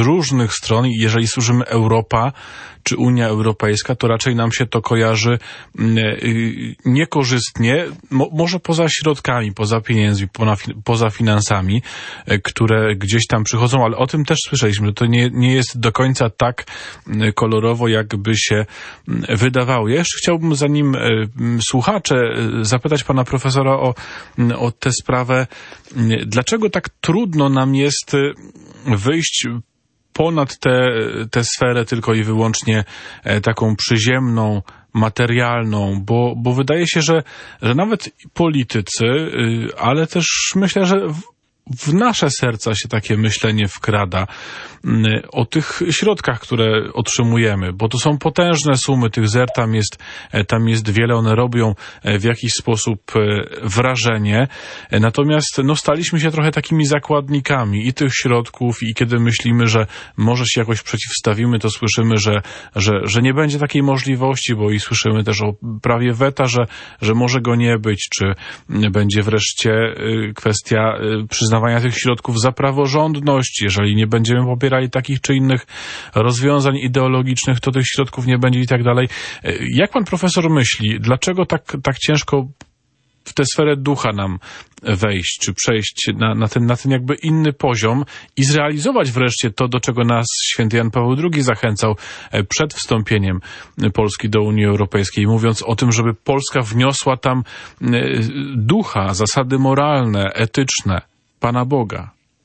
niektórych stron i jeżeli słyszymy Europa czy Unia Europejska, to raczej nam się to kojarzy niekorzystnie, może poza środkami, poza pieniędzmi, poza finansami, które gdzieś tam przychodzą, ale o tym też słyszeliśmy, że to nie jest do końca tak kolorowo, jakby się wydawało. Ja jeszcze chciałbym, zanim słuchacze, zapytać pana profesora o tę sprawę. Dlaczego tak trudno nam jest wyjść ponad tę sferę tylko i wyłącznie taką przyziemną, materialną, bo wydaje się, że nawet politycy, ale też myślę, że w nasze serca się takie myślenie wkrada o tych środkach, które otrzymujemy, bo to są potężne sumy, tych zer tam jest wiele, one robią w jakiś sposób wrażenie, natomiast staliśmy się trochę takimi zakładnikami i tych środków i kiedy myślimy, że może się jakoś przeciwstawimy, to słyszymy, że nie będzie takiej możliwości, bo i słyszymy też o prawie weta, że może go nie być, czy będzie wreszcie kwestia przyznawania tych środków za praworządność. Jeżeli nie będziemy popierali takich czy innych rozwiązań ideologicznych, to tych środków nie będzie i tak dalej. Jak pan profesor myśli, dlaczego tak ciężko w tę sferę ducha nam wejść, czy przejść na ten jakby inny poziom i zrealizować wreszcie to, do czego nas święty Jan Paweł II zachęcał przed wstąpieniem Polski do Unii Europejskiej, mówiąc o tym, żeby Polska wniosła tam ducha, zasady moralne, etyczne Pana Boga.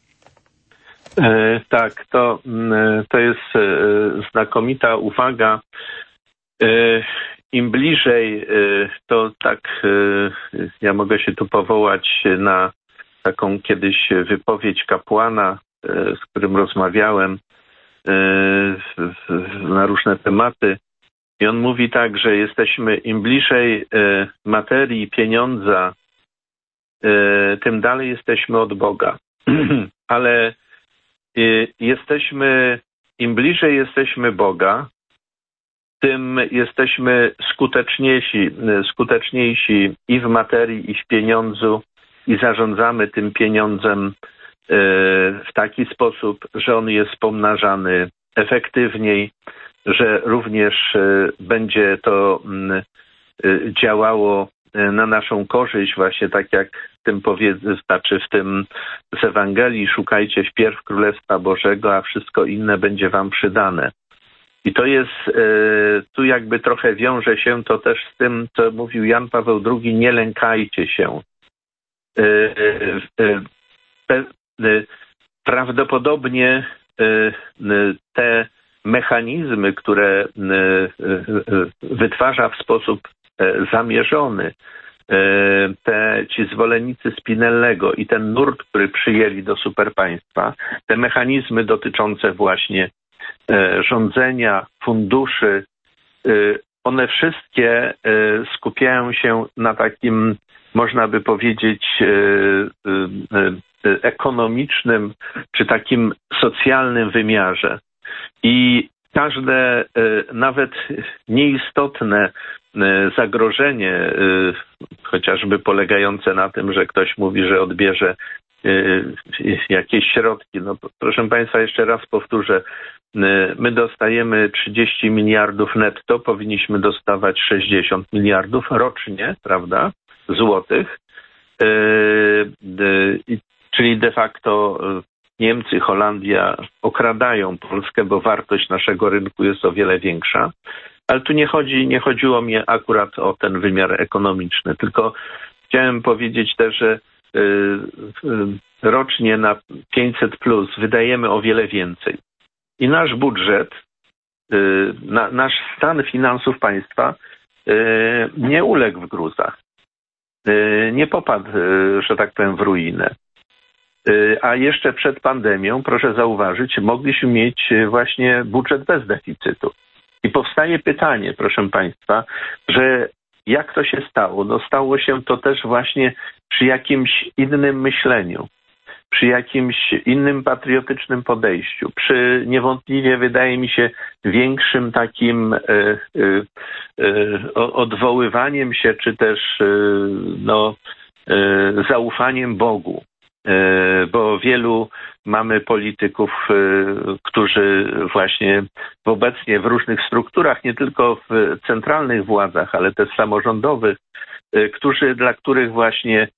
Tak, to jest znakomita uwaga. Im bliżej, to tak, ja mogę się tu powołać na taką kiedyś wypowiedź kapłana, z którym rozmawiałem na różne tematy. I on mówi tak, że im bliżej materii, pieniądza, tym dalej jesteśmy od Boga. Ale im bliżej jesteśmy Boga, tym jesteśmy skuteczniejsi i w materii, i w pieniądzu i zarządzamy tym pieniądzem w taki sposób, że on jest pomnażany efektywniej, że również będzie to działało na naszą korzyść, właśnie tak jak w tym z Ewangelii, szukajcie wpierw Królestwa Bożego, a wszystko inne będzie wam przydane. I to jest, tu jakby trochę wiąże się to też z tym, co mówił Jan Paweł II, nie lękajcie się. Prawdopodobnie te mechanizmy, które wytwarza w sposób zamierzony ci zwolennicy Spinellego i ten nurt, który przyjęli do superpaństwa, te mechanizmy dotyczące właśnie rządzenia, funduszy, one wszystkie skupiają się na takim, można by powiedzieć, ekonomicznym czy takim socjalnym wymiarze. I każde nawet nieistotne zagrożenie, chociażby polegające na tym, że ktoś mówi, że odbierze jakieś środki. No, proszę Państwa, jeszcze raz powtórzę, my dostajemy 30 miliardów netto, powinniśmy dostawać 60 miliardów rocznie, prawda, złotych, czyli de facto Niemcy, Holandia okradają Polskę, bo wartość naszego rynku jest o wiele większa. Ale tu nie chodziło mi akurat o ten wymiar ekonomiczny, tylko chciałem powiedzieć też, że rocznie na 500+ wydajemy o wiele więcej. I nasz budżet, nasz stan finansów państwa nie uległ w gruzach. Nie popadł, że tak powiem, w ruinę. A jeszcze przed pandemią, proszę zauważyć, mogliśmy mieć właśnie budżet bez deficytu. I powstaje pytanie, proszę Państwa, że jak to się stało? No stało się to też właśnie przy jakimś innym myśleniu, przy jakimś innym patriotycznym podejściu, przy niewątpliwie, wydaje mi się, większym takim odwoływaniem się, czy też zaufaniem Bogu. bo wielu mamy polityków, którzy właśnie obecnie w różnych strukturach, nie tylko w centralnych władzach, ale też samorządowych, dla których właśnie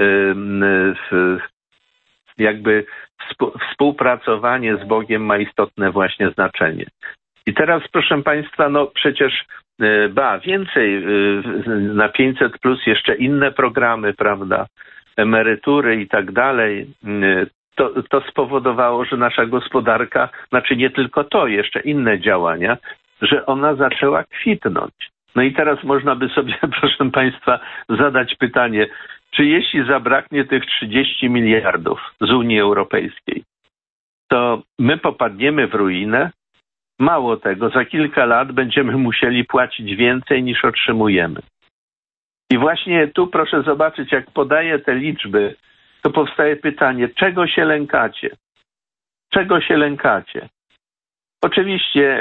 jakby współpracowanie z Bogiem ma istotne właśnie znaczenie. I teraz, proszę Państwa, no przecież więcej, na 500 plus jeszcze inne programy, prawda, emerytury i tak dalej, to spowodowało, że nasza gospodarka, znaczy nie tylko to, jeszcze inne działania, że ona zaczęła kwitnąć. No i teraz można by sobie, proszę Państwa, zadać pytanie, czy jeśli zabraknie tych 30 miliardów z Unii Europejskiej, to my popadniemy w ruinę? Mało tego, za kilka lat będziemy musieli płacić więcej niż otrzymujemy. I właśnie tu proszę zobaczyć, jak podaję te liczby, to powstaje pytanie, czego się lękacie? Czego się lękacie? Oczywiście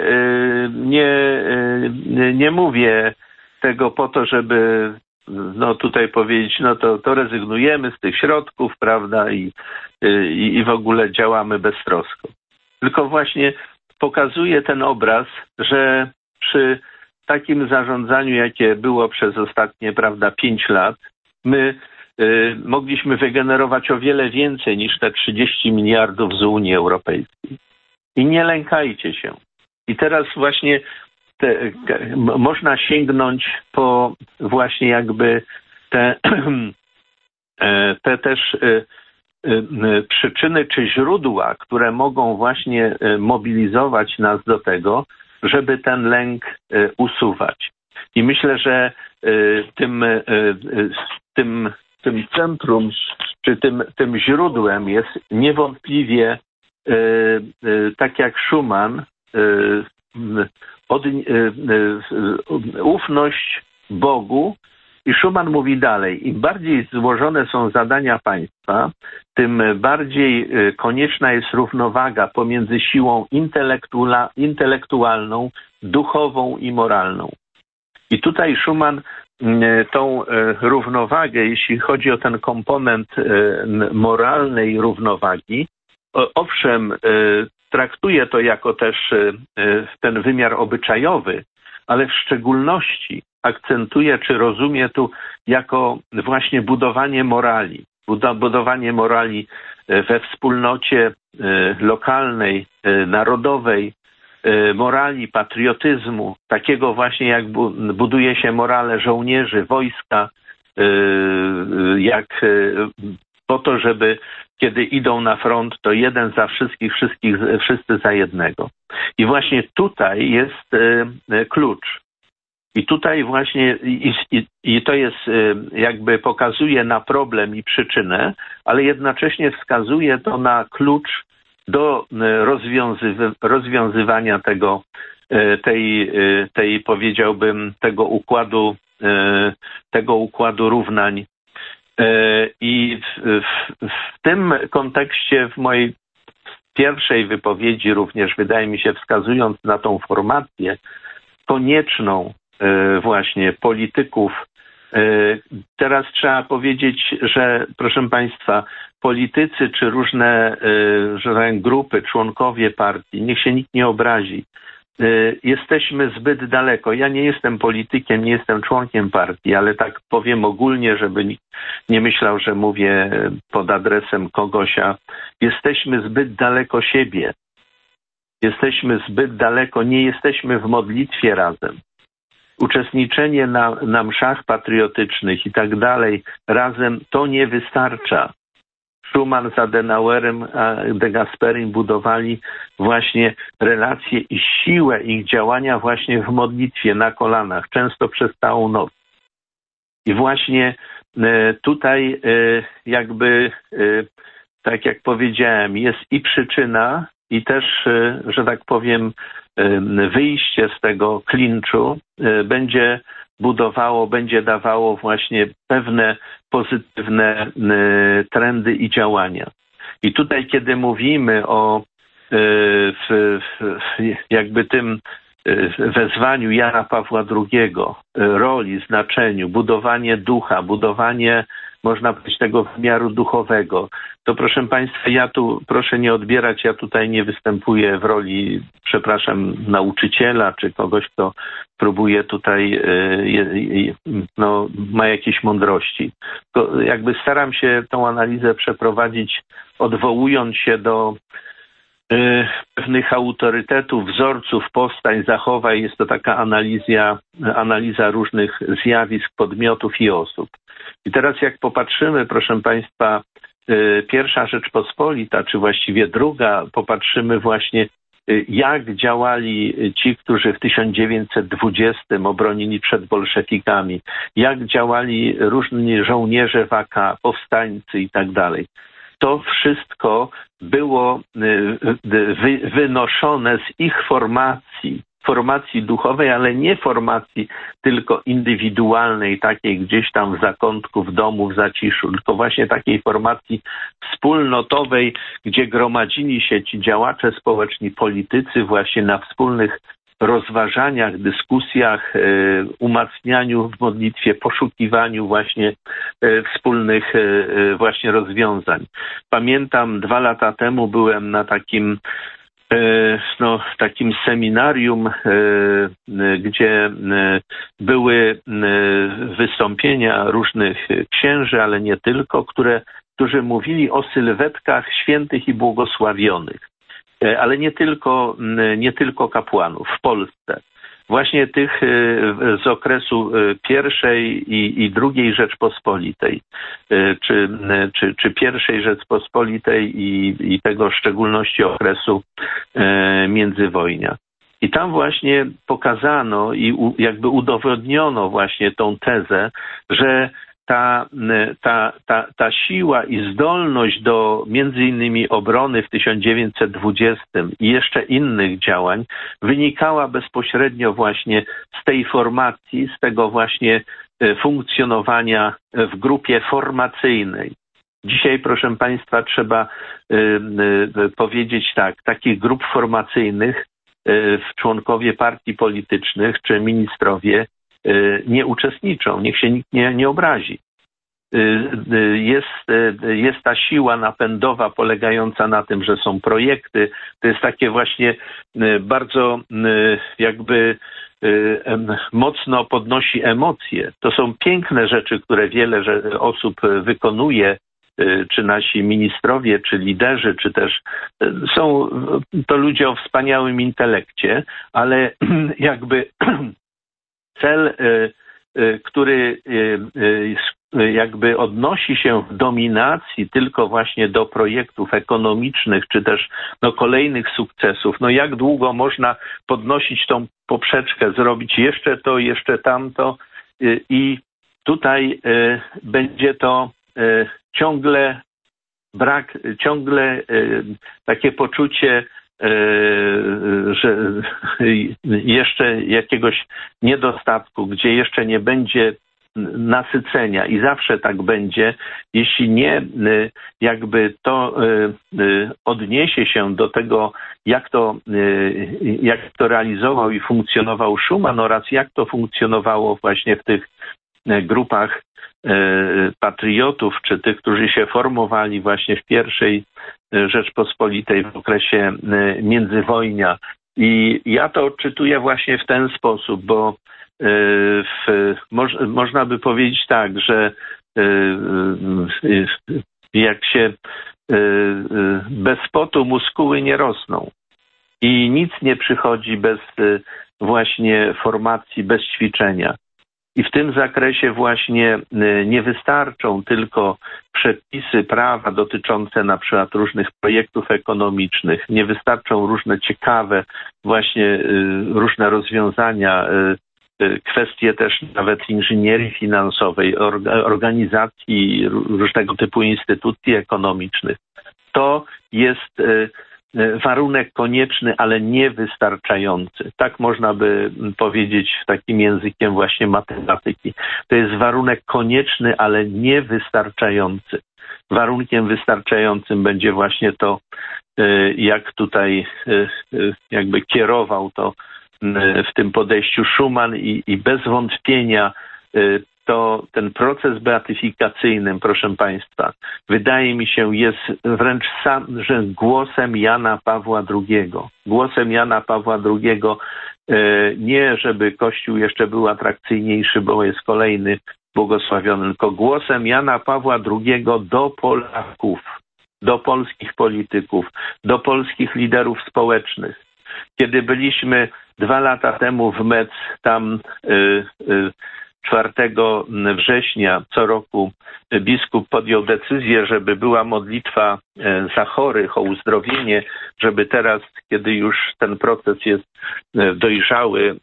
nie mówię tego po to, żeby tutaj powiedzieć, to rezygnujemy z tych środków, prawda, i w ogóle działamy beztrosko. Tylko właśnie pokazuje ten obraz, że przy takim zarządzaniu, jakie było przez ostatnie, prawda, 5 lat, my mogliśmy wygenerować o wiele więcej niż te 30 miliardów z Unii Europejskiej. I nie lękajcie się. I teraz właśnie można sięgnąć po właśnie jakby te też przyczyny czy źródła, które mogą właśnie mobilizować nas do tego, żeby ten lęk usuwać. I myślę, że tym centrum, czy tym źródłem jest niewątpliwie, tak jak Schuman, ufność Bogu. I Schuman mówi dalej, im bardziej złożone są zadania państwa, tym bardziej konieczna jest równowaga pomiędzy siłą intelektualną, duchową i moralną. I tutaj Schuman tą równowagę, jeśli chodzi o ten komponent moralnej równowagi, owszem, traktuje to jako też ten wymiar obyczajowy, ale w szczególności akcentuje, czy rozumie tu jako właśnie budowanie morali. Budowanie morali we wspólnocie lokalnej, narodowej, morali, patriotyzmu, takiego właśnie jak buduje się morale żołnierzy, wojska, jak po to, żeby kiedy idą na front, to jeden za wszystkich, wszyscy za jednego. I właśnie tutaj jest klucz. I tutaj właśnie, i to jest jakby pokazuje na problem i przyczynę, ale jednocześnie wskazuje to na klucz do rozwiązywania tej powiedziałbym, tego układu równań. I w tym kontekście w mojej pierwszej wypowiedzi również, wydaje mi się, wskazując na tą formację konieczną właśnie polityków, teraz trzeba powiedzieć, że proszę Państwa, politycy czy różne grupy, członkowie partii, niech się nikt nie obrazi, jesteśmy zbyt daleko. Ja nie jestem politykiem, nie jestem członkiem partii, ale tak powiem ogólnie, żeby nikt nie myślał, że mówię pod adresem kogoś, a jesteśmy zbyt daleko siebie. Jesteśmy zbyt daleko, nie jesteśmy w modlitwie razem. Uczestniczenie na mszach patriotycznych i tak dalej razem to nie wystarcza. Schuman z Adenauerem, de Gasperim budowali właśnie relacje i siłę ich działania właśnie w modlitwie, na kolanach, często przez całą noc. I właśnie tutaj jakby, tak jak powiedziałem, jest i przyczyna, i też, że tak powiem, wyjście z tego klinczu będzie budowało, będzie dawało właśnie pewne pozytywne trendy i działania. I tutaj, kiedy mówimy o jakby tym wezwaniu Jana Pawła II, roli, znaczeniu, budowanie ducha, budowanie, można powiedzieć, tego wymiaru duchowego, to proszę Państwa, ja tu, proszę nie odbierać, ja tutaj nie występuję w roli, przepraszam, nauczyciela, czy kogoś, kto próbuje tutaj, ma jakieś mądrości. To jakby staram się tą analizę przeprowadzić, odwołując się do pewnych autorytetów, wzorców, postań, zachowań. Jest to taka analiza różnych zjawisk, podmiotów i osób. I teraz jak popatrzymy, proszę Państwa, Pierwsza Rzeczpospolita, czy właściwie druga, popatrzymy właśnie, jak działali ci, którzy w 1920 obronili przed bolszewikami, jak działali różni żołnierze w AK, powstańcy i tak dalej. To wszystko było wynoszone z ich formacji duchowej, ale nie formacji tylko indywidualnej, takiej gdzieś tam w zakątku, w domu, w zaciszu, tylko właśnie takiej formacji wspólnotowej, gdzie gromadzili się ci działacze społeczni, politycy właśnie na wspólnych rozważaniach, dyskusjach, umacnianiu w modlitwie, poszukiwaniu właśnie wspólnych właśnie rozwiązań. Pamiętam, 2 lata temu byłem na takim seminarium, gdzie były wystąpienia różnych księży, ale nie tylko, którzy mówili o sylwetkach świętych i błogosławionych. Ale nie tylko kapłanów w Polsce. Właśnie tych z okresu pierwszej i drugiej Rzeczpospolitej, czy pierwszej Rzeczpospolitej i tego w szczególności okresu międzywojnia. I tam właśnie pokazano i jakby udowodniono właśnie tą tezę, że ta siła i zdolność do między innymi obrony w 1920 i jeszcze innych działań wynikała bezpośrednio właśnie z tej formacji, z tego właśnie funkcjonowania w grupie formacyjnej. Dzisiaj, proszę Państwa, trzeba powiedzieć tak, takich grup formacyjnych członkowie partii politycznych czy ministrowie nie uczestniczą. Niech się nikt nie obrazi. Jest ta siła napędowa polegająca na tym, że są projekty. To jest takie właśnie bardzo jakby mocno podnosi emocje. To są piękne rzeczy, które wiele osób wykonuje, czy nasi ministrowie, czy liderzy, czy też są to ludzie o wspaniałym intelekcie, ale jakby cel, który jakby odnosi się w dominacji tylko właśnie do projektów ekonomicznych, czy też kolejnych sukcesów. Jak długo można podnosić tą poprzeczkę, zrobić jeszcze to, jeszcze tamto i tutaj będzie to ciągle takie poczucie, że jeszcze jakiegoś niedostatku, gdzie jeszcze nie będzie nasycenia i zawsze tak będzie, jeśli nie jakby to odniesie się do tego, jak to realizował i funkcjonował Schuman oraz jak to funkcjonowało właśnie w tych grupach patriotów, czy tych, którzy się formowali właśnie w pierwszej Rzeczpospolitej w okresie międzywojnia. I ja to odczytuję właśnie w ten sposób, bo można by powiedzieć tak, że jak się bez potu muskuły nie rosną i nic nie przychodzi bez właśnie formacji, bez ćwiczenia. I w tym zakresie właśnie nie wystarczą tylko przepisy prawa dotyczące na przykład różnych projektów ekonomicznych, nie wystarczą różne ciekawe właśnie różne rozwiązania, kwestie też nawet inżynierii finansowej, organizacji różnego typu instytucji ekonomicznych. To jest warunek konieczny, ale niewystarczający. Tak można by powiedzieć takim językiem właśnie matematyki. To jest warunek konieczny, ale niewystarczający. Warunkiem wystarczającym będzie właśnie to, jak tutaj jakby kierował to w tym podejściu Schuman i bez wątpienia to ten proces beatyfikacyjny, proszę Państwa, wydaje mi się, jest wręcz że głosem Jana Pawła II. Głosem Jana Pawła II, nie żeby Kościół jeszcze był atrakcyjniejszy, bo jest kolejny błogosławiony, tylko głosem Jana Pawła II do Polaków, do polskich polityków, do polskich liderów społecznych. Kiedy byliśmy 2 lata temu w Metz, tam 4 września co roku biskup podjął decyzję, żeby była modlitwa za chorych o uzdrowienie, żeby teraz, kiedy już ten proces jest dojrzały,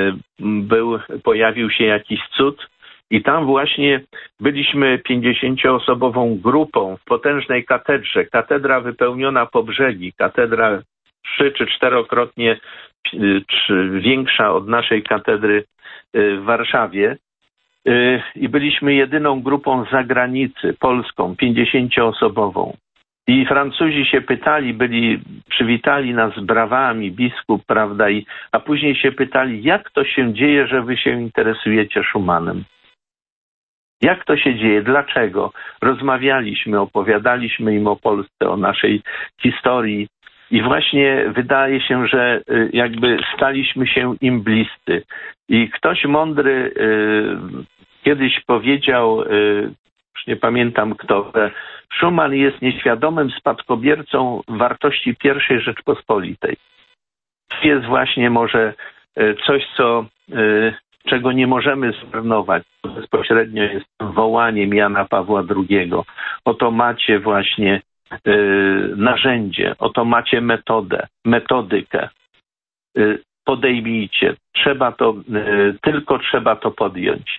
pojawił się jakiś cud. I tam właśnie byliśmy 50-osobową grupą w potężnej katedrze. Katedra wypełniona po brzegi, katedra 3 czy 4-krotnie większa od naszej katedry w Warszawie. I byliśmy jedyną grupą z zagranicy, polską, 50-osobową. I Francuzi się pytali, przywitali nas brawami, biskup, prawda, a później się pytali, jak to się dzieje, że wy się interesujecie Schumanem? Jak to się dzieje? Dlaczego? Rozmawialiśmy, opowiadaliśmy im o Polsce, o naszej historii i właśnie wydaje się, że jakby staliśmy się im bliscy. I ktoś mądry kiedyś powiedział, już nie pamiętam kto, że Schuman jest nieświadomym spadkobiercą wartości I Rzeczpospolitej. To jest właśnie może coś, czego nie możemy zmarnować. Bezpośrednio jest wołaniem Jana Pawła II. Oto macie właśnie narzędzie, oto macie metodykę. Podejmijcie. Tylko trzeba to podjąć.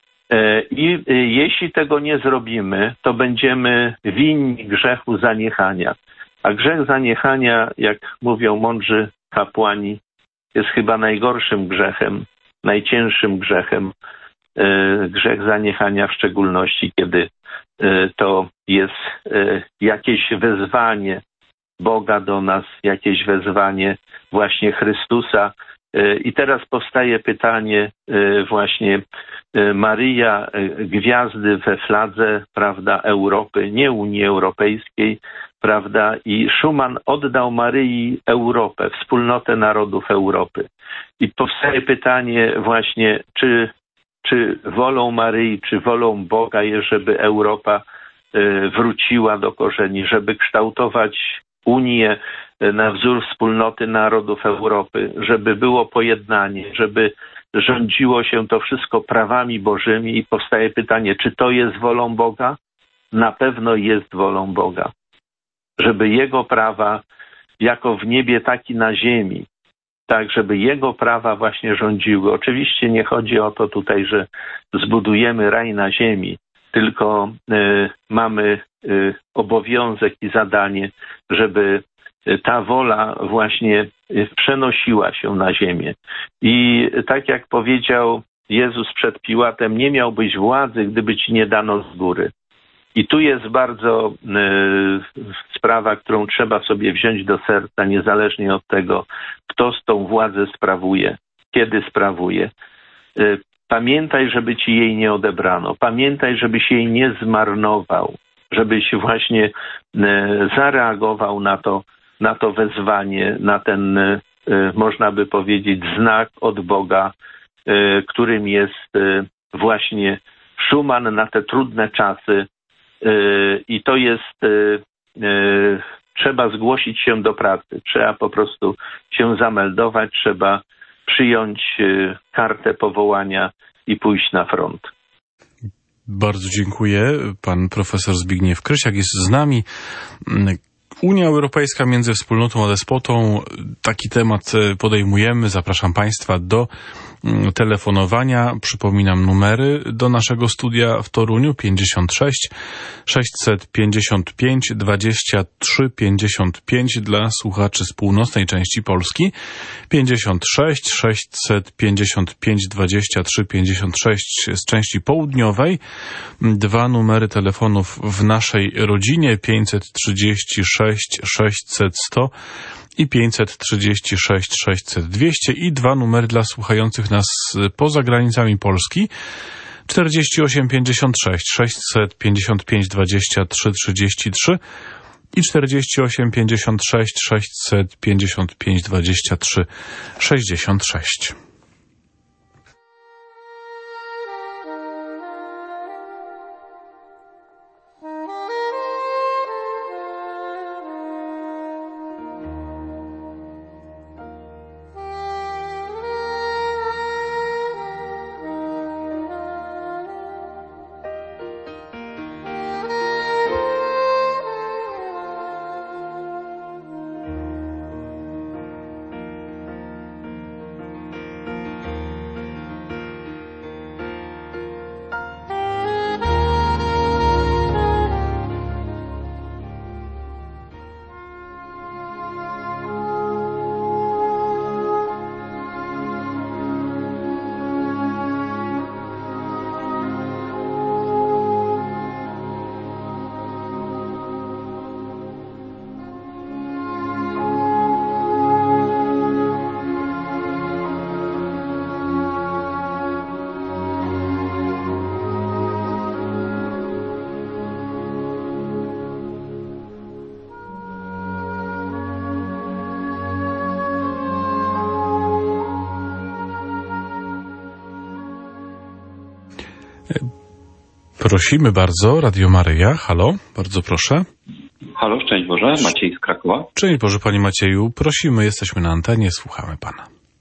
I jeśli tego nie zrobimy, to będziemy winni grzechu zaniechania. A grzech zaniechania, jak mówią mądrzy kapłani, jest chyba najgorszym grzechem, najcięższym grzechem. Grzech zaniechania w szczególności, kiedy to jest jakieś wezwanie Boga do nas, jakieś wezwanie właśnie Chrystusa. I teraz powstaje pytanie właśnie Maryja, gwiazdy we fladze, prawda, Europy, nie Unii Europejskiej, prawda, i Schuman oddał Maryi Europę, wspólnotę narodów Europy. I powstaje pytanie właśnie, czy wolą Maryi, czy wolą Boga jest, żeby Europa wróciła do korzeni, żeby kształtować Unię na wzór wspólnoty narodów Europy, żeby było pojednanie, żeby rządziło się to wszystko prawami Bożymi i powstaje pytanie, czy to jest wolą Boga? Na pewno jest wolą Boga. Żeby Jego prawa, jako w niebie, tak i na ziemi, tak, żeby Jego prawa właśnie rządziły. Oczywiście nie chodzi o to tutaj, że zbudujemy raj na ziemi, tylko mamy obowiązek i zadanie, żeby ta wola właśnie przenosiła się na ziemię. I tak jak powiedział Jezus przed Piłatem, nie miałbyś władzy, gdyby ci nie dano z góry. I tu jest bardzo sprawa, którą trzeba sobie wziąć do serca, niezależnie od tego, kto z tą władzę sprawuje, kiedy sprawuje. Pamiętaj, żeby ci jej nie odebrano. Pamiętaj, żebyś jej nie zmarnował. Żebyś właśnie zareagował na to wezwanie, na ten, można by powiedzieć, znak od Boga, którym jest właśnie Schuman na te trudne czasy. I to jest, trzeba zgłosić się do pracy, trzeba po prostu się zameldować, trzeba przyjąć kartę powołania i pójść na front. Bardzo dziękuję. Pan profesor Zbigniew Krysiak jest z nami. Unia Europejska między wspólnotą a despotą. Taki temat podejmujemy. Zapraszam Państwa do telefonowania. Przypominam numery do naszego studia w Toruniu 56 655 23 55 dla słuchaczy z północnej części Polski, 56 655 23 56 z części południowej, 2 numery telefonów w naszej rodzinie 536 600 100 i 536 600 200 i 2 numery dla słuchających nas poza granicami Polski. 48 56 655 23 33 i 48 56 655 23 66. Prosimy bardzo, Radio Maryja. Halo, bardzo proszę. Halo, szczęść Boże, Maciej z Krakowa. Szczęść Boże, Panie Macieju. Prosimy, jesteśmy na antenie, słuchamy Pana.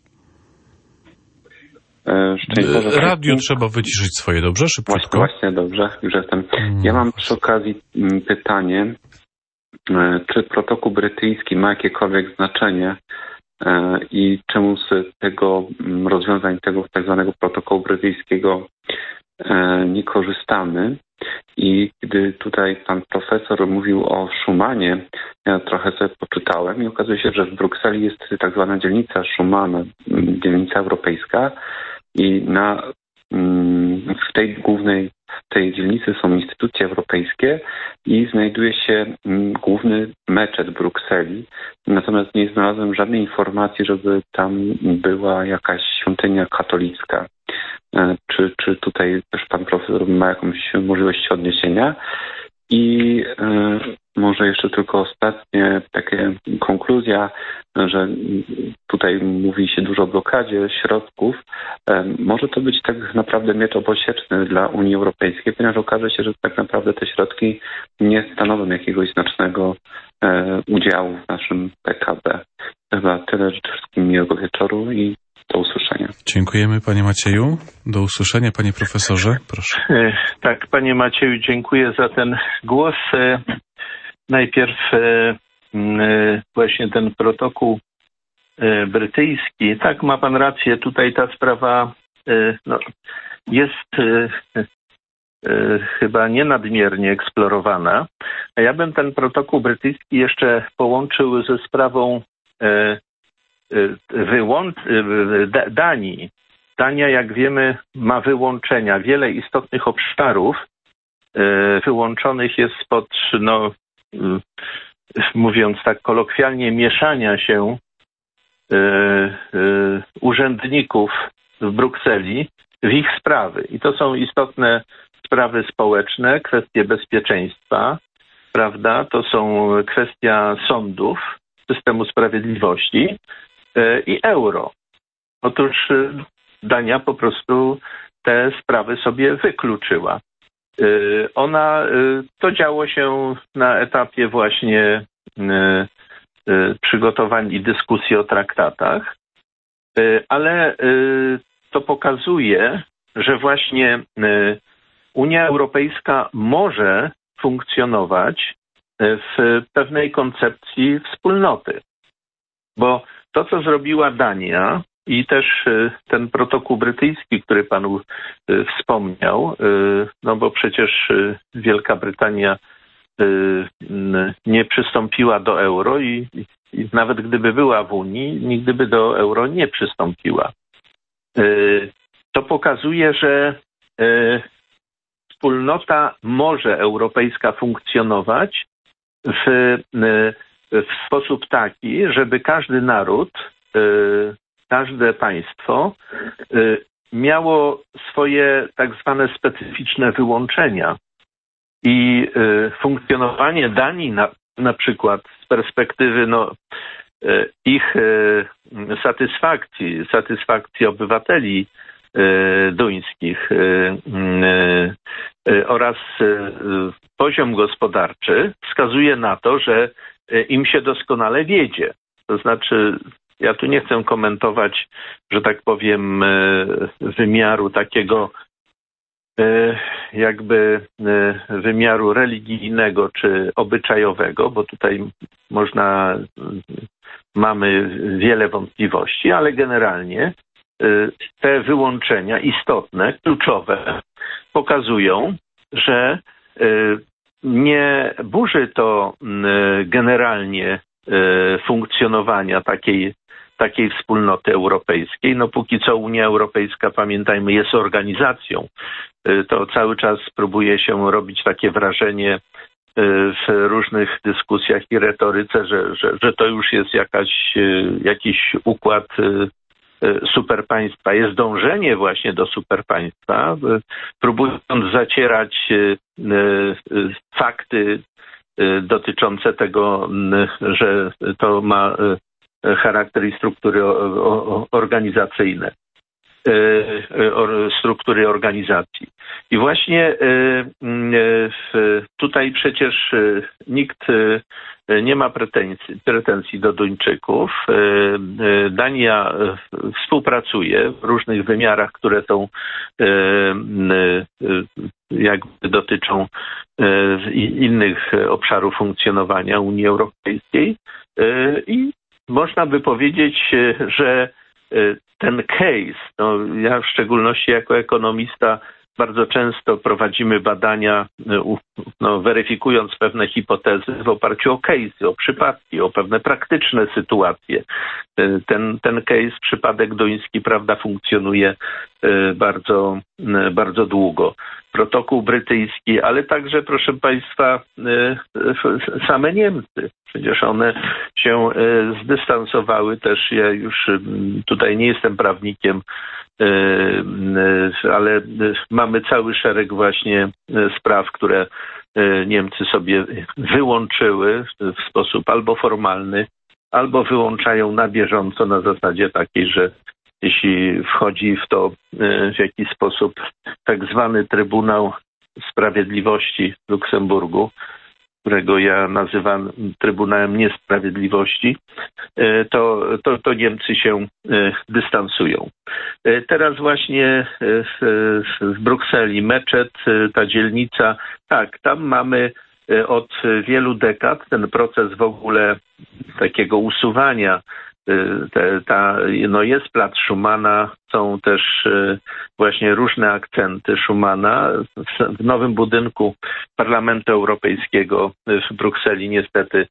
Szczęść Boże. Radio trzeba wyciszyć swoje, dobrze? Szybciutko. Właśnie, dobrze, już jestem. Ja mam przy okazji pytanie, czy protokół brytyjski ma jakiekolwiek znaczenie i czemu z tego rozwiązań tego tak zwanego protokołu brytyjskiego nie korzystamy. I gdy tutaj pan profesor mówił o Schumanie, ja trochę sobie poczytałem i okazuje się, że w Brukseli jest tak zwana dzielnica Schumana, dzielnica europejska i w tej dzielnicy są instytucje europejskie i znajduje się główny meczet Brukseli. Natomiast nie znalazłem żadnej informacji, żeby tam była jakaś świątynia katolicka. Czy tutaj też pan profesor ma jakąś możliwość odniesienia? I może jeszcze tylko ostatnie takie konkluzja, że tutaj mówi się dużo o blokadzie środków. Może to być tak naprawdę miecz obosieczny dla Unii Europejskiej, ponieważ okaże się, że tak naprawdę te środki nie stanowią jakiegoś znacznego udziału w naszym PKB. Chyba tyle. Życzę wszystkim miłego wieczoru i do usłyszenia. Dziękujemy, panie Macieju. Do usłyszenia, panie profesorze. Proszę. Tak, panie Macieju, dziękuję za ten głos. Najpierw właśnie ten protokół brytyjski. Tak, ma pan rację. Tutaj ta sprawa jest chyba nienadmiernie eksplorowana. A ja bym ten protokół brytyjski jeszcze połączył ze sprawą Danii. Dania, jak wiemy, ma wyłączenia. Wiele istotnych obszarów wyłączonych jest spod, mówiąc tak kolokwialnie, mieszania się urzędników w Brukseli w ich sprawy. I to są istotne sprawy społeczne, kwestie bezpieczeństwa, prawda? To są kwestia sądów, systemu sprawiedliwości i euro. Otóż Dania po prostu te sprawy sobie wykluczyła. To działo się na etapie właśnie przygotowań i dyskusji o traktatach, ale to pokazuje, że właśnie Unia Europejska może funkcjonować w pewnej koncepcji wspólnoty. Bo to, co zrobiła Dania i też ten protokół brytyjski, który pan wspomniał, no bo przecież Wielka Brytania nie przystąpiła do euro i nawet gdyby była w Unii, nigdy by do euro nie przystąpiła. To pokazuje, że wspólnota może europejska funkcjonować w w sposób taki, żeby każdy naród, każde państwo miało swoje tak zwane specyficzne wyłączenia. I funkcjonowanie Danii na przykład z perspektywy ich satysfakcji obywateli duńskich oraz poziom gospodarczy wskazuje na to, że im się doskonale wiedzie. To znaczy, ja tu nie chcę komentować, że tak powiem, wymiaru takiego wymiaru religijnego czy obyczajowego, bo tutaj mamy wiele wątpliwości, ale generalnie te wyłączenia istotne, kluczowe pokazują, że nie burzy to generalnie funkcjonowania takiej wspólnoty europejskiej. Póki co Unia Europejska, pamiętajmy, jest organizacją. To cały czas próbuje się robić takie wrażenie w różnych dyskusjach i retoryce, że to już jest jakiś układ superpaństwa. Jest dążenie właśnie do superpaństwa, próbując zacierać fakty dotyczące tego, że to ma charakter i struktury organizacyjne, struktury organizacji. I właśnie tutaj przecież nikt nie ma pretensji do Duńczyków. Dania współpracuje w różnych wymiarach, które są dotyczą innych obszarów funkcjonowania Unii Europejskiej i można by powiedzieć, że ten case, ja w szczególności jako ekonomista bardzo często prowadzimy badania, weryfikując pewne hipotezy w oparciu o case, o przypadki, o pewne praktyczne sytuacje. Ten case, przypadek duński, prawda, funkcjonuje bardzo, bardzo długo. Protokół brytyjski, ale także, proszę Państwa, same Niemcy. Przecież one się zdystansowały też. Ja już tutaj nie jestem prawnikiem, ale mamy cały szereg właśnie spraw, które Niemcy sobie wyłączyły w sposób albo formalny, albo wyłączają na bieżąco na zasadzie takiej, że jeśli wchodzi w to w jakiś sposób tak zwany Trybunał Sprawiedliwości w Luksemburgu, którego ja nazywam Trybunałem Niesprawiedliwości, to Niemcy się dystansują. Teraz właśnie w Brukseli Meczet, ta dzielnica, tak, tam mamy od wielu dekad ten proces w ogóle takiego usuwania. Jest plac Schumana, są też właśnie różne akcenty Schumana. W nowym budynku Parlamentu Europejskiego w Brukseli niestety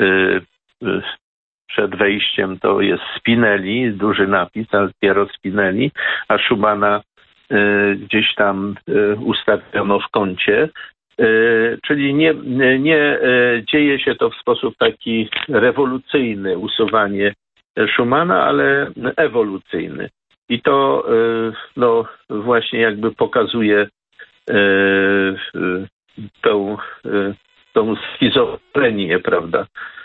przed wejściem to jest Spinelli, duży napis, Altiero Spinelli, a Schumana gdzieś tam ustawiono w kącie. Czyli nie dzieje się to w sposób taki rewolucyjny, usuwanie Schumana, ale ewolucyjny. I to właśnie jakby pokazuje tą schizofrenię, prawda,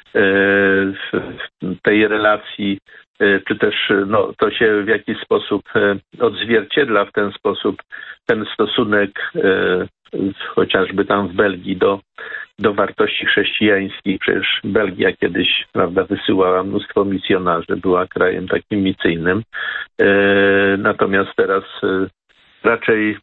tej relacji, czy też to się w jakiś sposób odzwierciedla w ten sposób ten stosunek chociażby tam w Belgii do wartości chrześcijańskich. Przecież Belgia kiedyś, prawda, wysyłała mnóstwo misjonarzy, była krajem takim misyjnym. Natomiast teraz raczej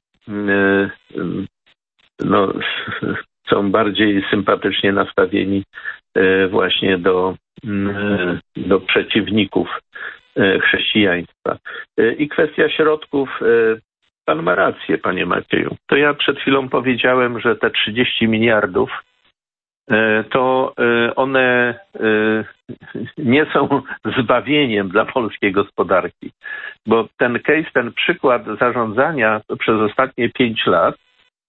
są bardziej sympatycznie nastawieni właśnie do przeciwników chrześcijaństwa. I kwestia środków. Pan ma rację, panie Macieju. To ja przed chwilą powiedziałem, że te 30 miliardów to one nie są zbawieniem dla polskiej gospodarki, bo ten case, ten przykład zarządzania przez ostatnie 5 lat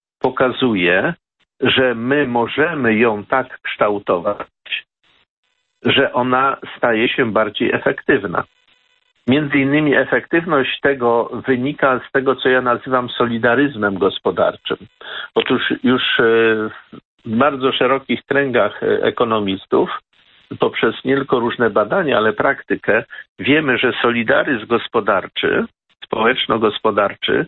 pokazuje, że my możemy ją tak kształtować, że ona staje się bardziej efektywna. Między innymi efektywność tego wynika z tego, co ja nazywam solidaryzmem gospodarczym. Otóż już w bardzo szerokich kręgach ekonomistów, poprzez nie tylko różne badania, ale praktykę, wiemy, że solidaryzm gospodarczy, społeczno-gospodarczy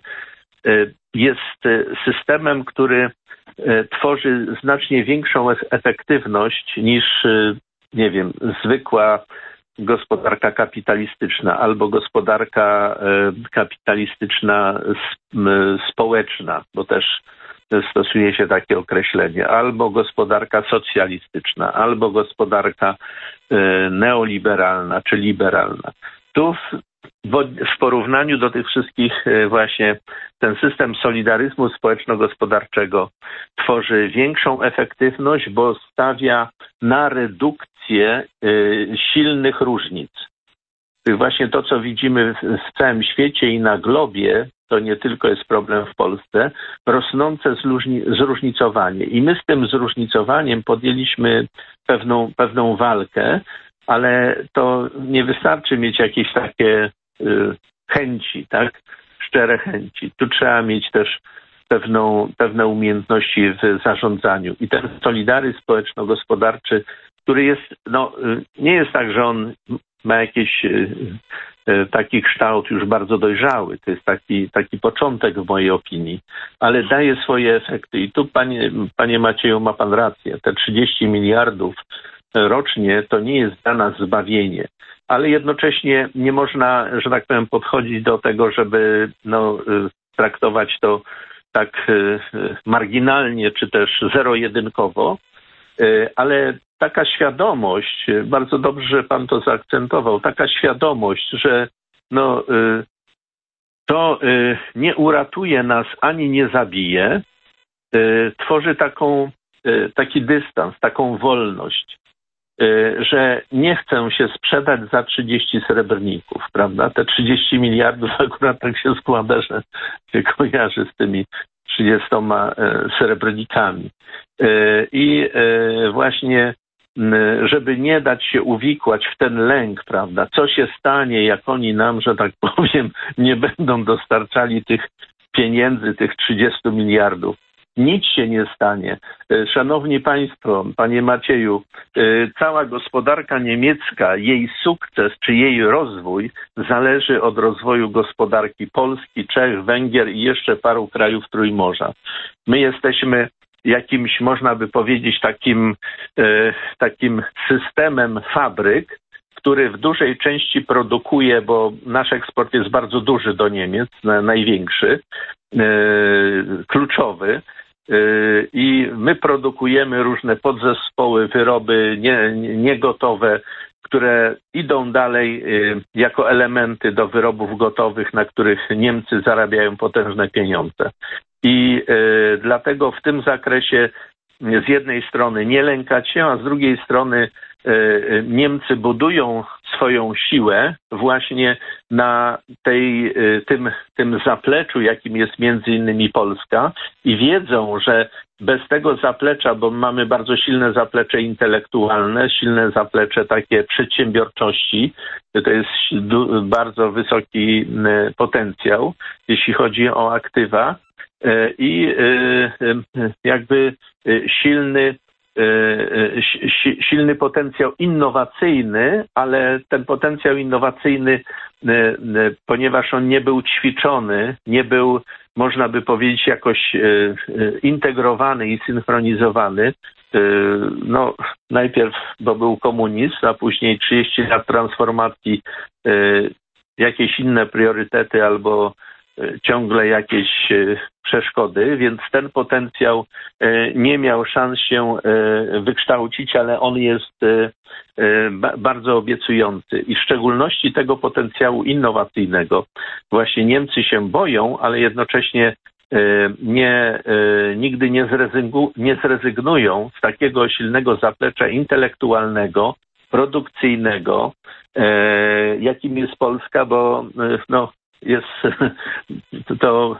jest systemem, który tworzy znacznie większą efektywność niż, nie wiem, zwykła gospodarka kapitalistyczna albo gospodarka kapitalistyczna społeczna, bo też stosuje się takie określenie, albo gospodarka socjalistyczna, albo gospodarka neoliberalna czy liberalna. Tu w porównaniu do tych wszystkich właśnie ten system solidaryzmu społeczno-gospodarczego tworzy większą efektywność, bo stawia na redukcję silnych różnic. Właśnie to, co widzimy w całym świecie i na globie, to nie tylko jest problem w Polsce, rosnące zróżnicowanie. I my z tym zróżnicowaniem podjęliśmy pewną walkę, ale to nie wystarczy mieć jakieś takie chęci, tak? Szczere chęci. Tu trzeba mieć też pewne umiejętności w zarządzaniu. I ten solidaryzm społeczno-gospodarczy, który jest, nie jest tak, że on ma jakiś taki kształt już bardzo dojrzały. To jest taki początek w mojej opinii, ale daje swoje efekty. I tu, panie Macieju, ma pan rację. Te 30 miliardów rocznie to nie jest dla nas zbawienie, ale jednocześnie nie można, że tak powiem, podchodzić do tego, żeby traktować to tak marginalnie, czy też zero-jedynkowo, ale taka świadomość, bardzo dobrze, że pan to zaakcentował, taka świadomość, że to nie uratuje nas ani nie zabije, tworzy taki dystans, taką wolność, że nie chcę się sprzedać za 30 srebrników, prawda? Te 30 miliardów akurat tak się składa, że się kojarzy z tymi 30 srebrnikami. I właśnie, żeby nie dać się uwikłać w ten lęk, prawda? Co się stanie, jak oni nam, że tak powiem, nie będą dostarczali tych pieniędzy, tych 30 miliardów. Nic się nie stanie. Szanowni Państwo, Panie Macieju, cała gospodarka niemiecka, jej sukces czy jej rozwój zależy od rozwoju gospodarki Polski, Czech, Węgier i jeszcze paru krajów Trójmorza. My jesteśmy jakimś, można by powiedzieć, takim systemem fabryk, który w dużej części produkuje, bo nasz eksport jest bardzo duży do Niemiec, największy, kluczowy. I my produkujemy różne podzespoły, wyroby niegotowe, które idą dalej jako elementy do wyrobów gotowych, na których Niemcy zarabiają potężne pieniądze. I dlatego w tym zakresie z jednej strony nie lękać się, a z drugiej strony Niemcy budują swoją siłę właśnie na tym zapleczu, jakim jest między innymi Polska, i wiedzą, że bez tego zaplecza, bo mamy bardzo silne zaplecze intelektualne, silne zaplecze takie przedsiębiorczości, to jest bardzo wysoki potencjał, jeśli chodzi o aktywa, i jakby silny potencjał innowacyjny, ale ten potencjał innowacyjny, ponieważ on nie był ćwiczony, nie był, można by powiedzieć, jakoś integrowany i synchronizowany, najpierw, bo był komunizm, a później 30 lat transformacji, jakieś inne priorytety albo ciągle jakieś przeszkody, więc ten potencjał nie miał szans się wykształcić, ale on jest bardzo obiecujący i w szczególności tego potencjału innowacyjnego właśnie Niemcy się boją, ale jednocześnie nigdy nie zrezygnują z takiego silnego zaplecza intelektualnego, produkcyjnego, jakim jest Polska, bo jest to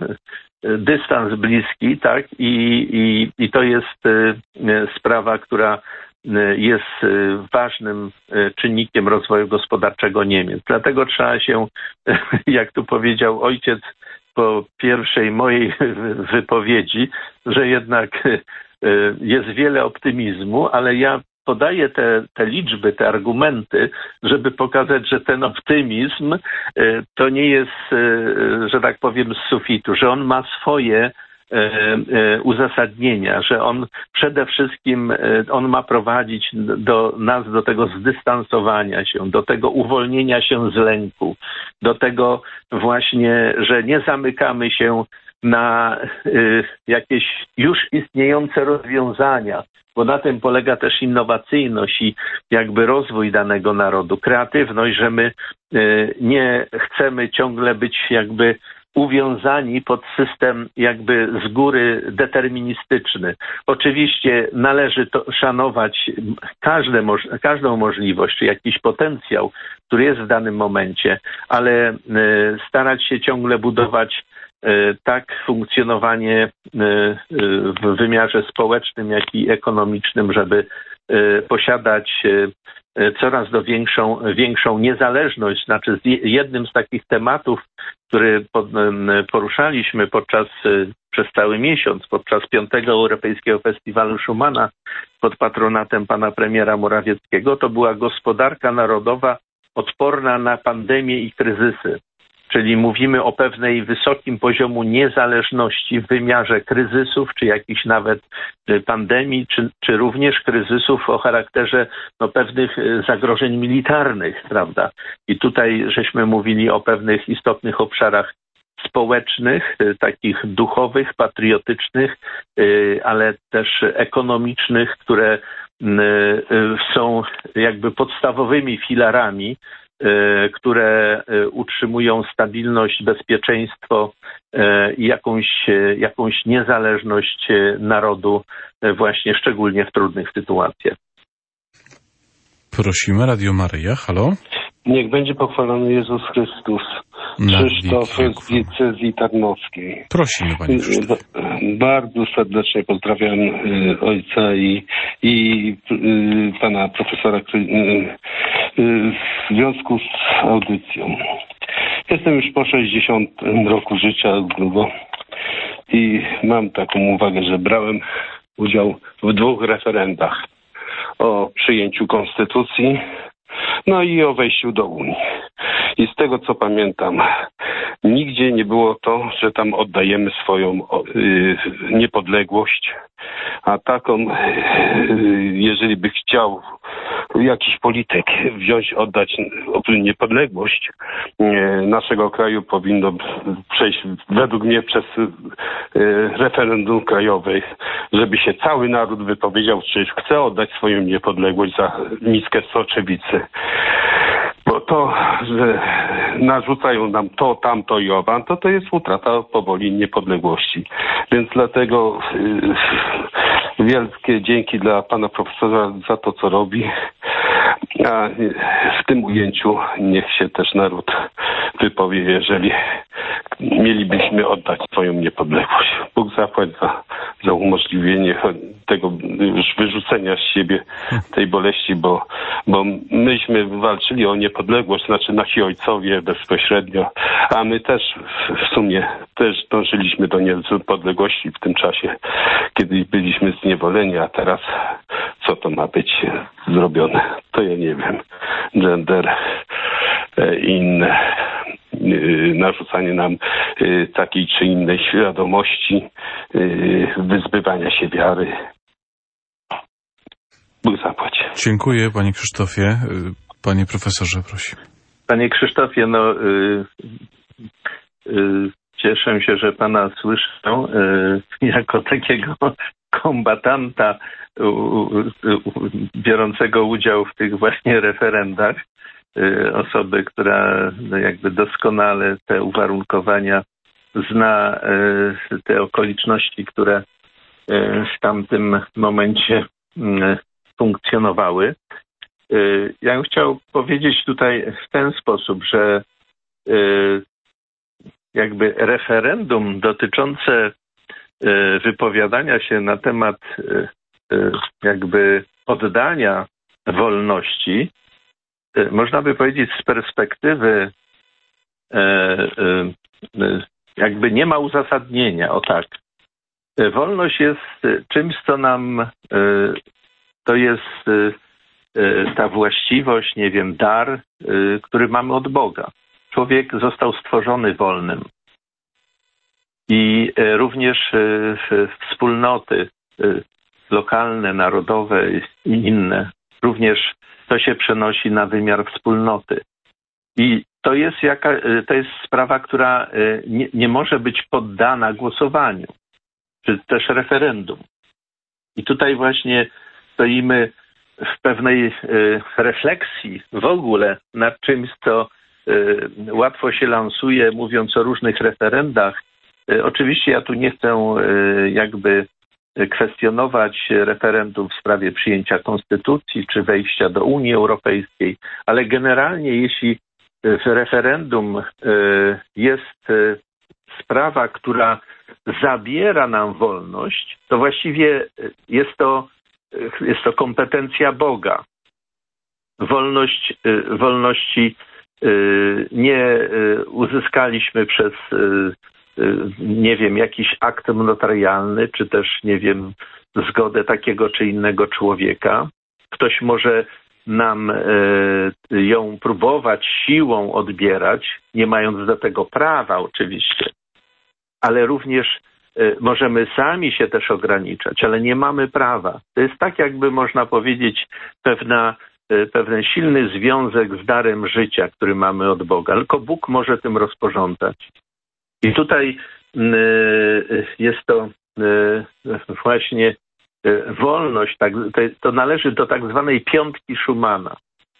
dystans bliski, tak? I to jest sprawa, która jest ważnym czynnikiem rozwoju gospodarczego Niemiec. Dlatego trzeba się, jak tu powiedział ojciec po pierwszej mojej wypowiedzi, że jednak jest wiele optymizmu, ale ja podaję te liczby, te argumenty, żeby pokazać, że ten optymizm to nie jest, że tak powiem, z sufitu, że on ma swoje uzasadnienia, że on przede wszystkim on ma prowadzić nas do tego zdystansowania się, do tego uwolnienia się z lęku, do tego właśnie, że nie zamykamy się na jakieś już istniejące rozwiązania, bo na tym polega też innowacyjność i jakby rozwój danego narodu, kreatywność, że my nie chcemy ciągle być jakby uwiązani pod system jakby z góry deterministyczny. Oczywiście należy to szanować każdą możliwość, czy jakiś potencjał, który jest w danym momencie, ale starać się ciągle budować tak funkcjonowanie w wymiarze społecznym, jak i ekonomicznym, żeby posiadać coraz większą niezależność. Znaczy jednym z takich tematów, który poruszaliśmy przez cały miesiąc, podczas 5. Europejskiego Festiwalu Schumana pod patronatem pana premiera Morawieckiego, to była gospodarka narodowa odporna na pandemie i kryzysy. Czyli mówimy o pewnej wysokim poziomu niezależności w wymiarze kryzysów, czy jakichś nawet pandemii, czy również kryzysów o charakterze pewnych zagrożeń militarnych, prawda? I tutaj żeśmy mówili o pewnych istotnych obszarach społecznych, takich duchowych, patriotycznych, ale też ekonomicznych, które są jakby podstawowymi filarami, które utrzymują stabilność, bezpieczeństwo i jakąś niezależność narodu właśnie szczególnie w trudnych sytuacjach. Prosimy, Radio Maryja, halo? Niech będzie pochwalony Jezus Chrystus. Krzysztof z diecezji tarnowskiej. Prosimy, panie Krzysztof. Bardzo serdecznie pozdrawiam ojca i pana profesora w związku z audycją. Jestem już po 60 roku życia grubo i mam taką uwagę, że brałem udział w 2 referendach o przyjęciu konstytucji, no i o wejściu do Unii. I z tego, co pamiętam, nigdzie nie było to, że tam oddajemy swoją niepodległość, a taką, jeżeli by chciał jakiś polityk oddać niepodległość naszego kraju, powinno przejść według mnie przez referendum krajowe, żeby się cały naród wypowiedział, czy chce oddać swoją niepodległość za miskę soczewicy. Bo to, że narzucają nam to, tamto i owan, to jest utrata powoli niepodległości. Więc dlatego wielkie dzięki dla pana profesora za to, co robi. A w tym ujęciu niech się też naród wypowie, jeżeli mielibyśmy oddać swoją niepodległość. Bóg zapłać za umożliwienie tego już wyrzucenia z siebie tej boleści, bo myśmy walczyli o niepodległość, znaczy nasi ojcowie bezpośrednio, a my też w sumie też dążyliśmy do niepodległości w tym czasie, kiedy byliśmy zniewoleni, a teraz co to ma być zrobione? To ja nie wiem. Gender i inne narzucanie nam takiej czy innej świadomości, wyzbywania się wiary. Bóg zapłać. Dziękuję, panie Krzysztofie. Panie profesorze, prosimy. Panie Krzysztofie, cieszę się, że pana słyszę jako takiego kombatanta biorącego udział w tych właśnie referendach. Osoby, która jakby doskonale te uwarunkowania zna, te okoliczności, które w tamtym momencie funkcjonowały. Ja bym chciał powiedzieć tutaj w ten sposób, że jakby referendum dotyczące wypowiadania się na temat jakby poddania wolności, można by powiedzieć z perspektywy jakby nie ma uzasadnienia. O tak. Wolność jest czymś, co nam to jest ta właściwość, nie wiem, dar, który mamy od Boga. Człowiek został stworzony wolnym. I również wspólnoty lokalne, narodowe i inne, również to się przenosi na wymiar wspólnoty. I to jest sprawa, która nie może być poddana głosowaniu, czy też referendum. I tutaj właśnie stoimy w pewnej refleksji w ogóle nad czymś, co łatwo się lansuje, mówiąc o różnych referendach. Oczywiście ja tu nie chcę jakby kwestionować referendum w sprawie przyjęcia konstytucji czy wejścia do Unii Europejskiej, ale generalnie jeśli w referendum jest sprawa, która zabiera nam wolność, to właściwie jest to kompetencja Boga. Wolności nie uzyskaliśmy przez nie wiem, jakiś akt notarialny, czy też, nie wiem, zgodę takiego czy innego człowieka. Ktoś może nam ją próbować siłą odbierać, nie mając do tego prawa oczywiście, ale również możemy sami się też ograniczać, ale nie mamy prawa. To jest tak, jakby można powiedzieć, pewien silny związek z darem życia, który mamy od Boga. Tylko Bóg może tym rozporządzać. I tutaj jest to właśnie wolność, to należy do tak zwanej piątki Schumana.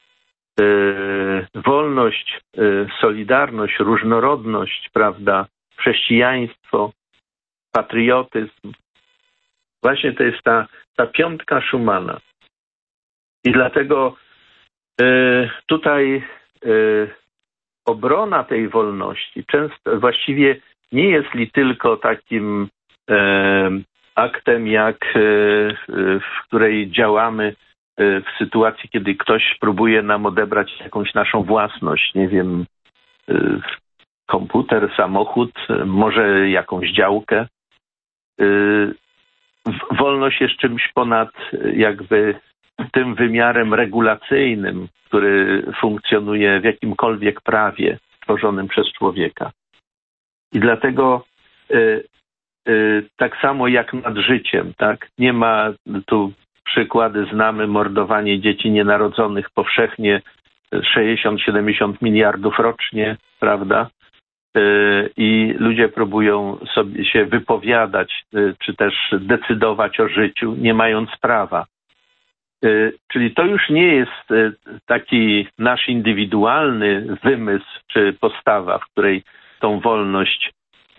Wolność, solidarność, różnorodność, prawda, chrześcijaństwo, patriotyzm. Właśnie to jest ta piątka Schumana. I dlatego tutaj obrona tej wolności często właściwie nie jest li tylko takim aktem, jak w której działamy w sytuacji, kiedy ktoś próbuje nam odebrać jakąś naszą własność, nie wiem, komputer, samochód, może jakąś działkę. Wolność jest czymś ponad jakby tym wymiarem regulacyjnym, który funkcjonuje w jakimkolwiek prawie tworzonym przez człowieka. I dlatego tak samo jak nad życiem, tak? Nie ma, tu przykłady znamy, mordowanie dzieci nienarodzonych powszechnie, 60-70 miliardów rocznie, prawda? I ludzie próbują sobie się wypowiadać, czy też decydować o życiu, nie mając prawa. Czyli to już nie jest taki nasz indywidualny wymysł czy postawa, w której tą wolność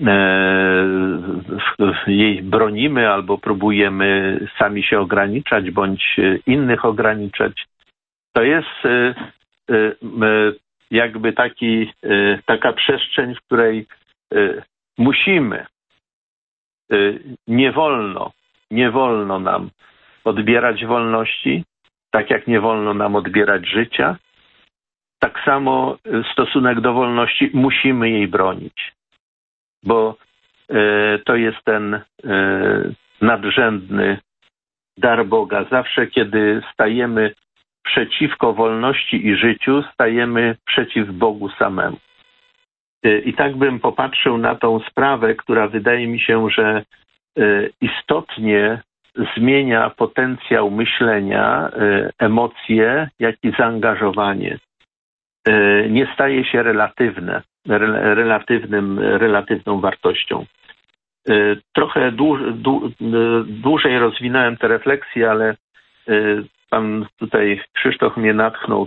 jej bronimy albo próbujemy sami się ograniczać bądź innych ograniczać. To jest jakby taka przestrzeń, w której musimy, nie wolno nam odbierać wolności, tak jak nie wolno nam odbierać życia. Tak samo stosunek do wolności musimy jej bronić, bo to jest ten nadrzędny dar Boga. Zawsze, kiedy stajemy przeciwko wolności i życiu, stajemy przeciw Bogu samemu. I tak bym popatrzył na tą sprawę, która wydaje mi się, że istotnie zmienia potencjał myślenia, emocje, jak i zaangażowanie. Nie staje się relatywną wartością. Trochę dłużej rozwinąłem te refleksje, ale pan tutaj Krzysztof mnie natchnął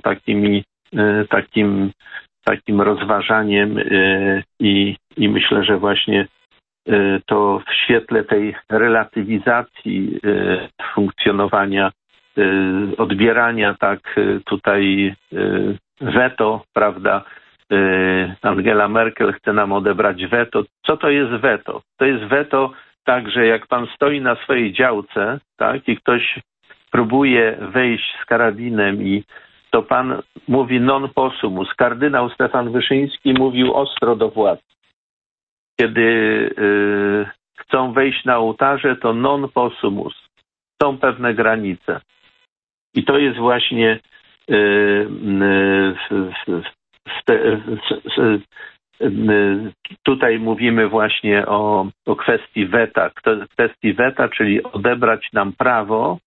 takim rozważaniem i myślę, że właśnie to w świetle tej relatywizacji funkcjonowania, odbierania tak tutaj weto, prawda? Angela Merkel chce nam odebrać weto. Co to jest weto? To jest weto tak, że jak pan stoi na swojej działce, tak, i ktoś próbuje wejść z karabinem i to pan mówi non possumus. Kardynał Stefan Wyszyński mówił ostro do władz. Kiedy chcą wejść na ołtarze, to non possumus. Są pewne granice. I to jest właśnie tutaj mówimy właśnie o kwestii weta, czyli odebrać nam prawo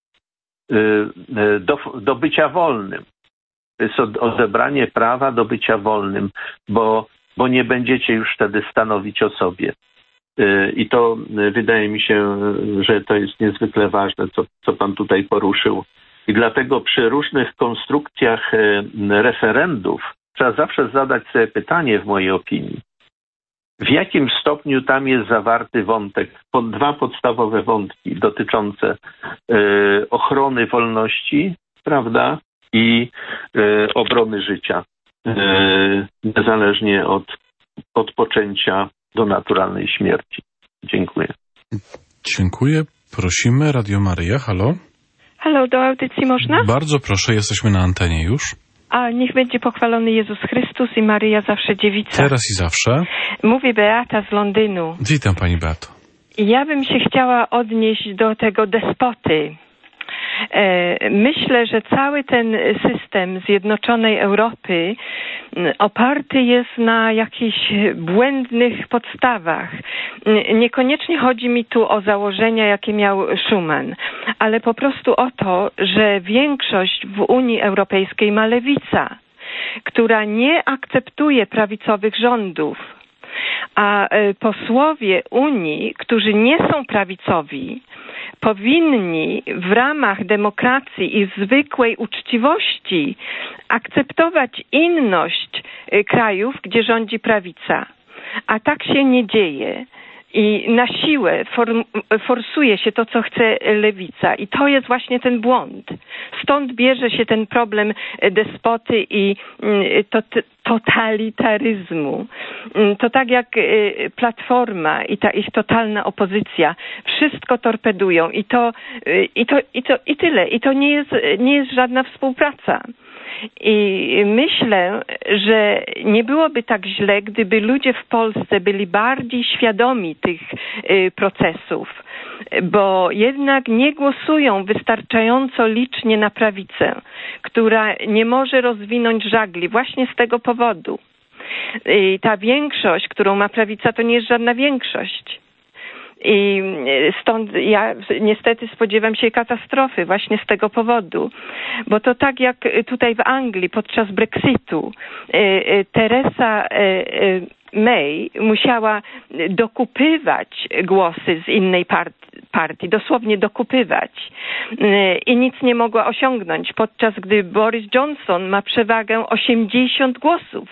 do bycia wolnym. To jest odebranie prawa do bycia wolnym, bo nie będziecie już wtedy stanowić o sobie. I to wydaje mi się, że to jest niezwykle ważne, co pan tutaj poruszył. I dlatego przy różnych konstrukcjach referendów trzeba zawsze zadać sobie pytanie, w mojej opinii, w jakim stopniu tam jest zawarty wątek, dwa podstawowe wątki dotyczące ochrony wolności, prawda, i obrony życia, niezależnie od poczęcia do naturalnej śmierci. Dziękuję. Dziękuję. Prosimy. Radio Maryja. Halo? Halo, do audycji można? Bardzo proszę, jesteśmy na antenie już. A niech będzie pochwalony Jezus Chrystus i Maryja zawsze dziewica. Teraz i zawsze. Mówi Beata z Londynu. Witam pani Beato. Ja bym się chciała odnieść do tego despoty. Myślę, że cały ten system zjednoczonej Europy oparty jest na jakichś błędnych podstawach. Niekoniecznie chodzi mi tu o założenia, jakie miał Schuman, ale po prostu o to, że większość w Unii Europejskiej ma lewica, która nie akceptuje prawicowych rządów. A posłowie Unii, którzy nie są prawicowi, powinni w ramach demokracji i zwykłej uczciwości akceptować inność krajów, gdzie rządzi prawica. A tak się nie dzieje. I na siłę forsuje się to, co chce lewica. I to jest właśnie ten błąd. Stąd bierze się ten problem despoty i totalitaryzmu. To tak jak Platforma i ta ich totalna opozycja. Wszystko torpedują. I tyle. I to nie jest żadna współpraca. I myślę, że nie byłoby tak źle, gdyby ludzie w Polsce byli bardziej świadomi tych procesów, bo jednak nie głosują wystarczająco licznie na prawicę, która nie może rozwinąć żagli właśnie z tego powodu. I ta większość, którą ma prawica, to nie jest żadna większość. I stąd ja niestety spodziewam się katastrofy właśnie z tego powodu. Bo to tak jak tutaj w Anglii podczas Brexitu Theresa May musiała dokupywać głosy z innej partii, dosłownie dokupywać i nic nie mogła osiągnąć, podczas gdy Boris Johnson ma przewagę 80 głosów.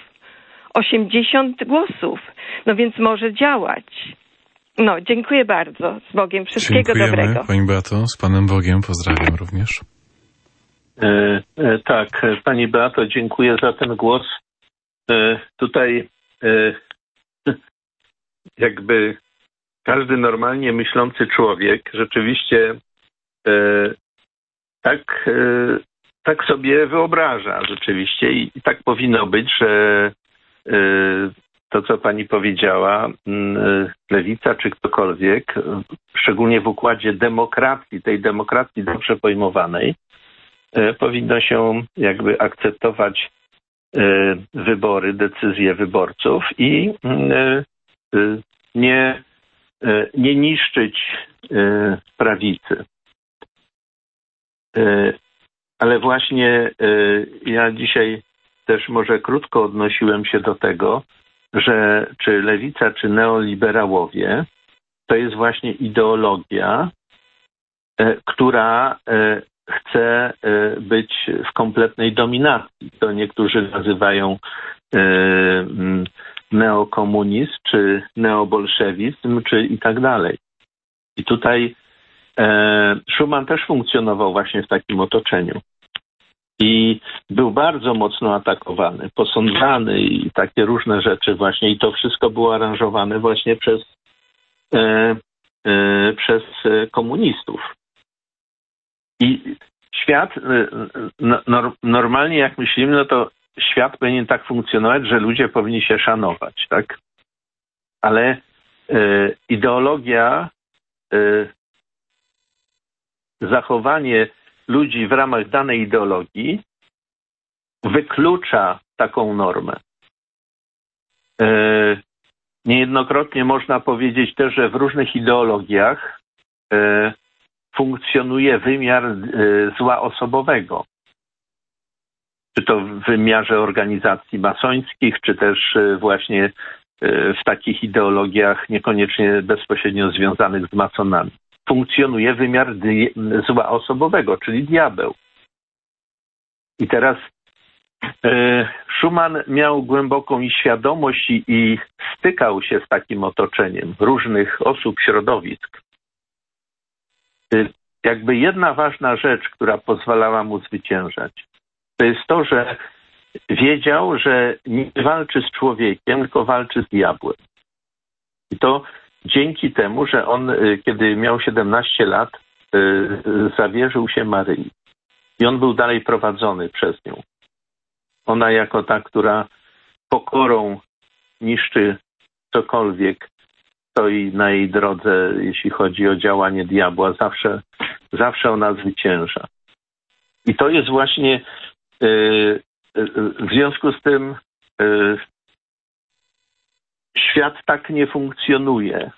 80 głosów. No więc może działać. No, dziękuję bardzo. Z Bogiem. Wszystkiego dobrego. Pani Beato, z Panem Bogiem. Pozdrawiam również. Tak, Pani Beato, dziękuję za ten głos. Tutaj jakby każdy normalnie myślący człowiek rzeczywiście tak sobie wyobraża rzeczywiście i tak powinno być, że to, co pani powiedziała, lewica czy ktokolwiek, szczególnie w układzie demokracji, tej demokracji dobrze pojmowanej, powinno się jakby akceptować wybory, decyzje wyborców i nie niszczyć prawicy. Ale właśnie ja dzisiaj też może krótko odnosiłem się do tego, że czy lewica, czy neoliberałowie to jest właśnie ideologia, która chce być w kompletnej dominacji. To niektórzy nazywają neokomunizm, czy neobolszewizm, czy i tak dalej. I tutaj Schuman też funkcjonował właśnie w takim otoczeniu. I był bardzo mocno atakowany, posądzany i takie różne rzeczy właśnie. I to wszystko było aranżowane właśnie przez przez komunistów. I świat, normalnie jak myślimy, no to świat powinien tak funkcjonować, że ludzie powinni się szanować, tak? Ale ideologia, zachowanie ludzi w ramach danej ideologii wyklucza taką normę. Niejednokrotnie można powiedzieć też, że w różnych ideologiach funkcjonuje wymiar zła osobowego. Czy to w wymiarze organizacji masońskich, czy też właśnie w takich ideologiach niekoniecznie bezpośrednio związanych z masonami. Funkcjonuje wymiar zła osobowego, czyli diabeł. I teraz Schumann miał głęboką świadomość i stykał się z takim otoczeniem różnych osób, środowisk. Jakby jedna ważna rzecz, która pozwalała mu zwyciężać, to jest to, że wiedział, że nie walczy z człowiekiem, tylko walczy z diabłem. I to dzięki temu, że on, kiedy miał 17 lat, zawierzył się Maryi. I on był dalej prowadzony przez nią. Ona jako ta, która pokorą niszczy cokolwiek, stoi na jej drodze, jeśli chodzi o działanie diabła. Zawsze ona zwycięża. I to jest właśnie w związku z tym świat tak nie funkcjonuje.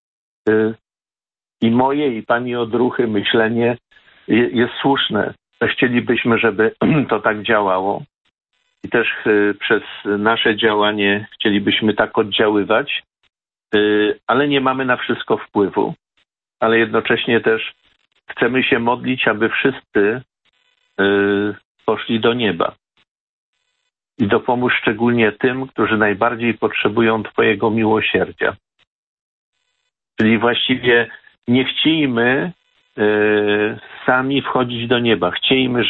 I moje, i pani odruchy, myślenie jest słuszne. Chcielibyśmy, żeby to tak działało. I też przez nasze działanie chcielibyśmy tak oddziaływać, ale nie mamy na wszystko wpływu. Ale jednocześnie też chcemy się modlić, aby wszyscy poszli do nieba. I dopomóż szczególnie tym, którzy najbardziej potrzebują Twojego miłosierdzia. Czyli właściwie nie chciejmy sami wchodzić do nieba. Chciejmy,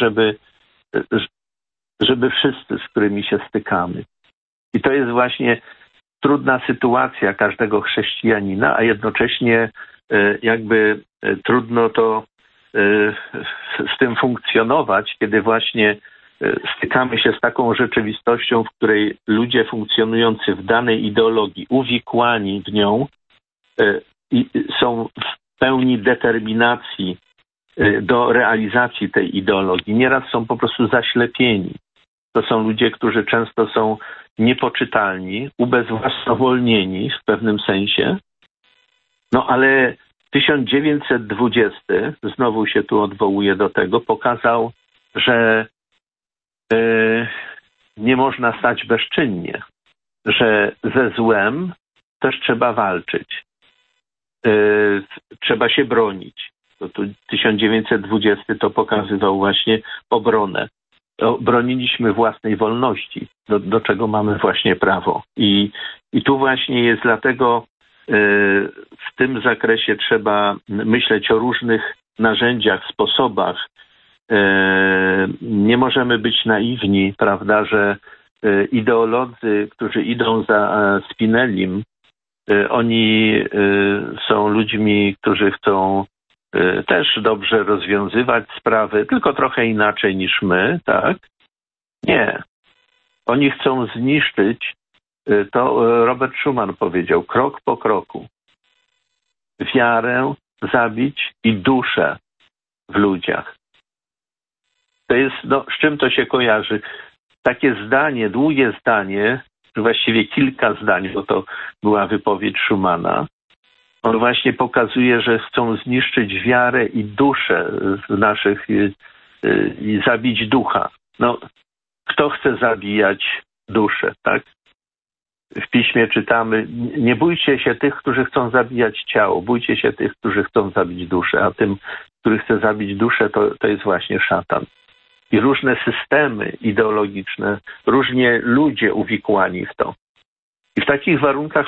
żeby wszyscy, z którymi się stykamy. I to jest właśnie trudna sytuacja każdego chrześcijanina, a jednocześnie jakby trudno to z tym funkcjonować, kiedy właśnie stykamy się z taką rzeczywistością, w której ludzie funkcjonujący w danej ideologii, uwikłani w nią, są w pełni determinacji do realizacji tej ideologii. Nieraz są po prostu zaślepieni. To są ludzie, którzy często są niepoczytalni, ubezwłasnowolnieni w pewnym sensie. No ale 1920, znowu się tu odwołuję do tego, pokazał, że nie można stać bezczynnie, że ze złem też trzeba walczyć. Trzeba się bronić. To 1920 to pokazywał właśnie obronę. Broniliśmy własnej wolności, do czego mamy właśnie prawo. I tu właśnie jest dlatego w tym zakresie trzeba myśleć o różnych narzędziach, sposobach. Nie możemy być naiwni, prawda, że ideolodzy, którzy idą za Spinelim, oni są ludźmi, którzy chcą też dobrze rozwiązywać sprawy, tylko trochę inaczej niż my, tak? Nie. Oni chcą zniszczyć, to Robert Schuman powiedział, krok po kroku. Wiarę zabić i duszę w ludziach. To jest, z czym to się kojarzy? Takie zdanie, długie zdanie, właściwie kilka zdań, bo to była wypowiedź Schumana. On właśnie pokazuje, że chcą zniszczyć wiarę i duszę w naszych i zabić ducha. No, kto chce zabijać duszę, tak? W piśmie czytamy, nie bójcie się tych, którzy chcą zabijać ciało, bójcie się tych, którzy chcą zabić duszę, a tym, który chce zabić duszę, to jest właśnie szatan. I różne systemy ideologiczne, różnie ludzie uwikłani w to. I w takich warunkach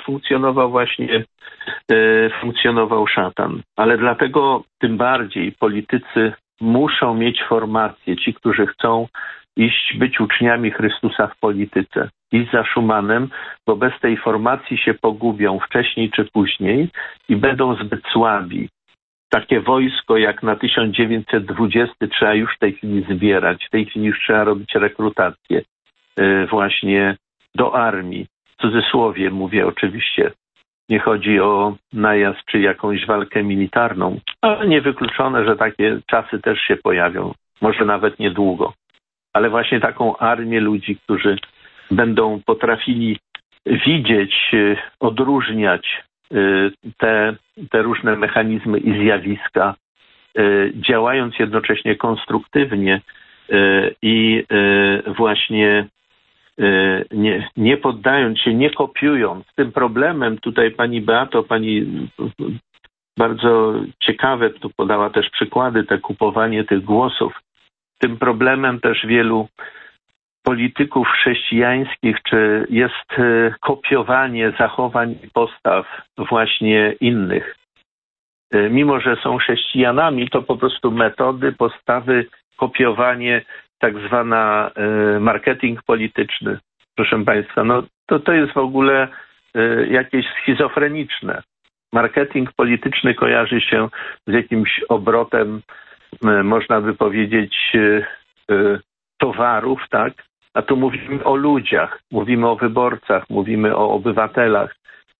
funkcjonował szatan. Ale dlatego tym bardziej politycy muszą mieć formację, ci, którzy chcą być uczniami Chrystusa w polityce. iść za Schumanem, bo bez tej formacji się pogubią wcześniej czy później i będą zbyt słabi. Takie wojsko jak na 1920 trzeba już w tej chwili zbierać, w tej chwili już trzeba robić rekrutację właśnie do armii. W cudzysłowie mówię oczywiście, nie chodzi o najazd czy jakąś walkę militarną, ale niewykluczone, że takie czasy też się pojawią, może nawet niedługo. Ale właśnie taką armię ludzi, którzy będą potrafili widzieć, odróżniać te różne mechanizmy i zjawiska, działając jednocześnie konstruktywnie i właśnie nie poddając się, nie kopiując. Tym problemem tutaj pani Beato, pani bardzo ciekawe tu podała też przykłady, te kupowanie tych głosów. Tym problemem też wielu polityków chrześcijańskich, czy jest kopiowanie zachowań i postaw właśnie innych. Mimo że są chrześcijanami, to po prostu metody, postawy, kopiowanie, tak zwana marketing polityczny. Proszę Państwa, no to jest w ogóle jakieś schizofreniczne. Marketing polityczny kojarzy się z jakimś obrotem, można by powiedzieć, towarów, tak? A tu mówimy o ludziach, mówimy o wyborcach, mówimy o obywatelach,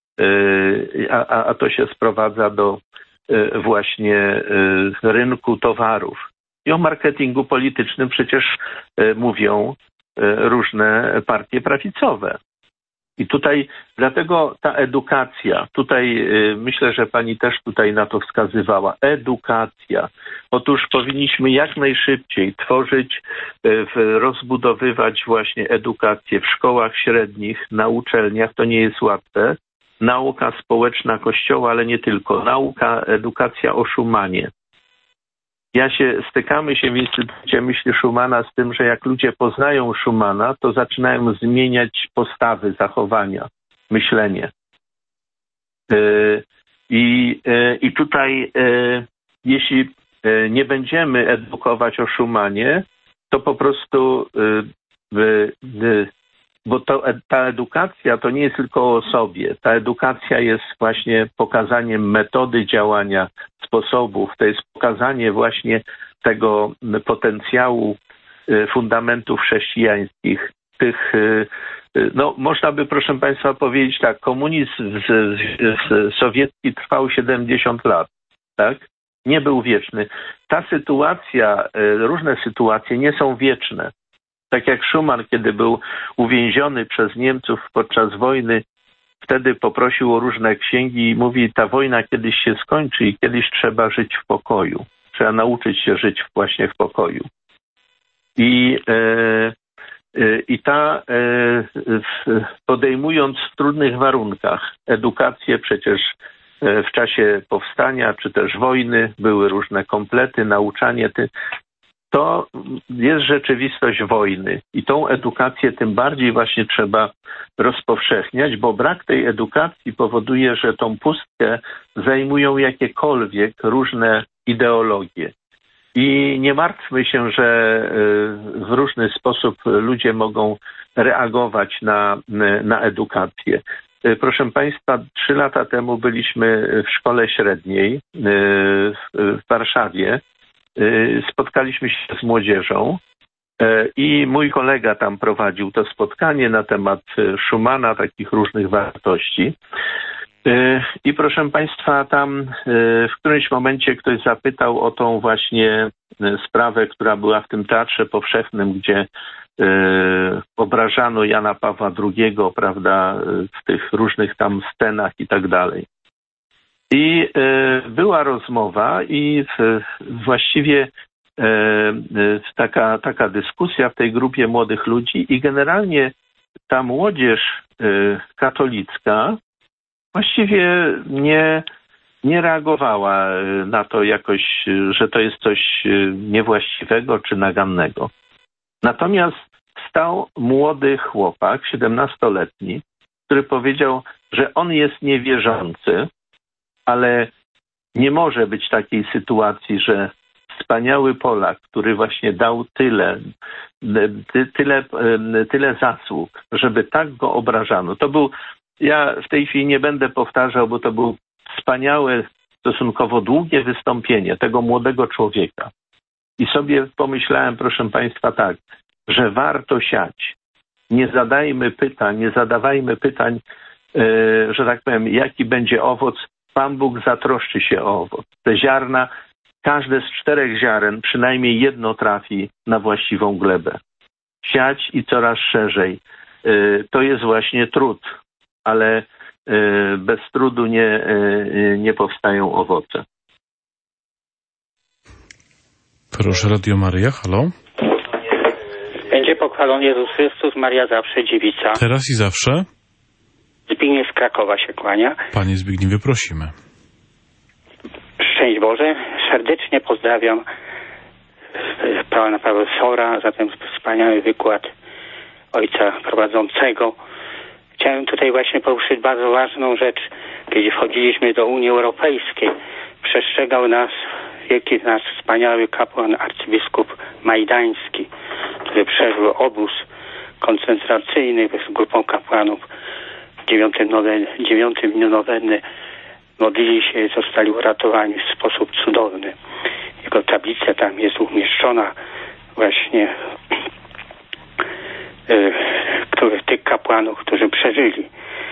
a to się sprowadza do właśnie rynku towarów. I o marketingu politycznym przecież mówią różne partie prawicowe. I tutaj dlatego ta edukacja, tutaj myślę, że pani też tutaj na to wskazywała, edukacja. Otóż powinniśmy jak najszybciej tworzyć, rozbudowywać właśnie edukację w szkołach średnich, na uczelniach, to nie jest łatwe. Nauka społeczna Kościoła, ale nie tylko. Nauka, edukacja o Schumanie. Stykamy się w Instytucie Myśli Schumana z tym, że jak ludzie poznają Schumana, to zaczynają zmieniać postawy, zachowania, myślenie. I tutaj, jeśli nie będziemy edukować o Schumanie, to po prostu, bo ta edukacja to nie jest tylko o osobie. Ta edukacja jest właśnie pokazaniem metody działania, sposobów. To jest pokazanie właśnie tego potencjału fundamentów chrześcijańskich. No, można by, proszę Państwa, powiedzieć tak, komunizm sowiecki trwał 70 lat, tak? Nie był wieczny. Ta sytuacja, różne sytuacje nie są wieczne. Tak jak Schuman, kiedy był uwięziony przez Niemców podczas wojny, wtedy poprosił o różne księgi i mówi, ta wojna kiedyś się skończy i kiedyś trzeba żyć w pokoju. Trzeba nauczyć się żyć właśnie w pokoju. I podejmując w trudnych warunkach edukację, przecież w czasie powstania czy też wojny były różne komplety, nauczanie. To jest rzeczywistość wojny i tą edukację tym bardziej właśnie trzeba rozpowszechniać, bo brak tej edukacji powoduje, że tą pustkę zajmują jakiekolwiek różne ideologie. I nie martwmy się, że w różny sposób ludzie mogą reagować na edukację. Proszę Państwa, 3 lata temu byliśmy w szkole średniej w Warszawie. Spotkaliśmy się z młodzieżą i mój kolega tam prowadził to spotkanie na temat Schumana, takich różnych wartości. I proszę Państwa, tam w którymś momencie ktoś zapytał o tą właśnie sprawę, która była w tym Teatrze Powszechnym, gdzie obrażano Jana Pawła II, prawda, w tych różnych tam scenach i tak dalej. I była rozmowa i właściwie taka dyskusja w tej grupie młodych ludzi i generalnie ta młodzież katolicka właściwie nie reagowała na to jakoś, że to jest coś niewłaściwego czy nagannego. Natomiast stał młody chłopak, 17-letni, który powiedział, że on jest niewierzący, ale nie może być takiej sytuacji, że wspaniały Polak, który właśnie dał tyle zasług, żeby tak go obrażano. To był, ja w tej chwili nie będę powtarzał, bo to był wspaniałe, stosunkowo długie wystąpienie tego młodego człowieka. I sobie pomyślałem, proszę Państwa, tak, że warto siać. Nie zadawajmy pytań, że tak powiem, jaki będzie owoc. Pan Bóg zatroszczy się o owoc. Te ziarna, każde z 4 ziaren, przynajmniej jedno trafi na właściwą glebę. Siać i coraz szerzej. To jest właśnie trud, ale bez trudu nie powstają owoce. Proszę, Radio Maryja, halo. Będzie pochwalony Jezus Chrystus, Maria zawsze dziewica. Teraz i zawsze. Zbigniew z Krakowa się kłania. Panie Zbigniewie, prosimy. Szczęść Boże. Serdecznie pozdrawiam pana profesora za ten wspaniały wykład ojca prowadzącego. Chciałem tutaj właśnie poruszyć bardzo ważną rzecz. Kiedy wchodziliśmy do Unii Europejskiej, przestrzegał nas wielki nasz wspaniały kapłan arcybiskup Majdański, który przeżył obóz koncentracyjny z grupą kapłanów w 9 dniu nowenny. Modlili się i zostali uratowani w sposób cudowny. Jego tablica tam jest umieszczona właśnie tych kapłanów, którzy przeżyli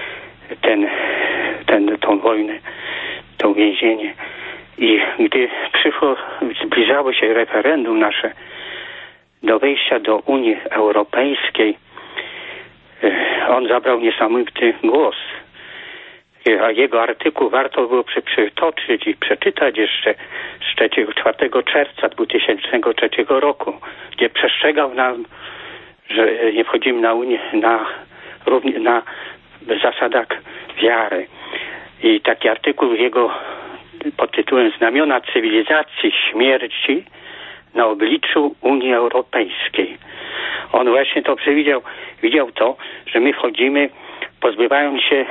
tą wojnę, to więzienie. I gdy zbliżało się referendum nasze do wejścia do Unii Europejskiej, on zabrał niesamowity głos. A jego artykuł warto było przytoczyć i przeczytać jeszcze z 4 czerwca 2003 roku, gdzie przestrzegał nam, że nie wchodzimy na Unię na zasadach wiary. I taki artykuł jego pod tytułem Znamiona cywilizacji śmierci na obliczu Unii Europejskiej. On właśnie to przewidział, widział to, że my wchodzimy pozbywając się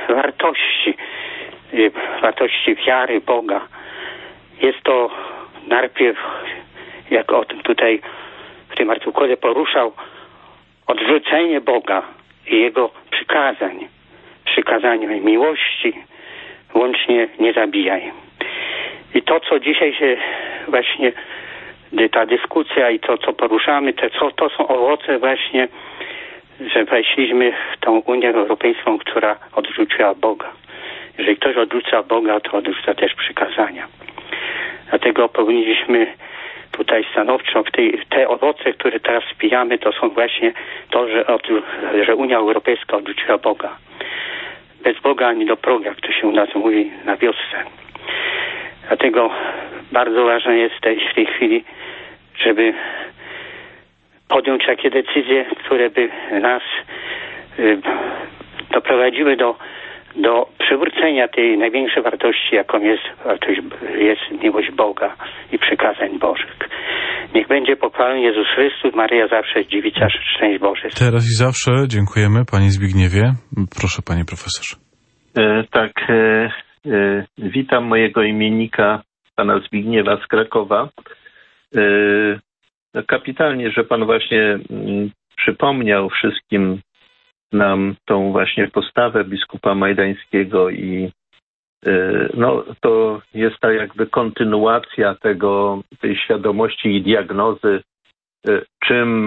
wartości wiary Boga. Jest to najpierw, jak o tym tutaj w tym artykule poruszał, odrzucenie Boga i Jego przykazania miłości, łącznie nie zabijaj. I to, co dzisiaj się właśnie, ta dyskusja i to, co poruszamy, to są owoce właśnie, że weszliśmy w tą Unię Europejską, która odrzuciła Boga. Jeżeli ktoś odrzuca Boga, to odrzuca też przykazania. Dlatego powinniśmy tutaj stanowczo te owoce, które teraz spijamy, to są właśnie to, że Unia Europejska odrzuciła Boga. Bez Boga ani do progu, jak to się u nas mówi na wiosce. Dlatego bardzo ważne jest w tej chwili, żeby podjąć takie decyzje, które by nas doprowadziły do przywrócenia tej największej wartości, jaką jest miłość Boga i przykazań Bożych. Niech będzie pochwalony Jezus Chrystus, Maryja zawsze dziewica, szczęść Boże. Teraz i zawsze dziękujemy, Panie Zbigniewie. Proszę, Panie Profesorze. Witam mojego imiennika, pana Zbigniewa z Krakowa. Kapitalnie, że pan właśnie przypomniał wszystkim nam tą właśnie postawę biskupa Majdańskiego i to jest ta jakby kontynuacja tej świadomości i diagnozy, czym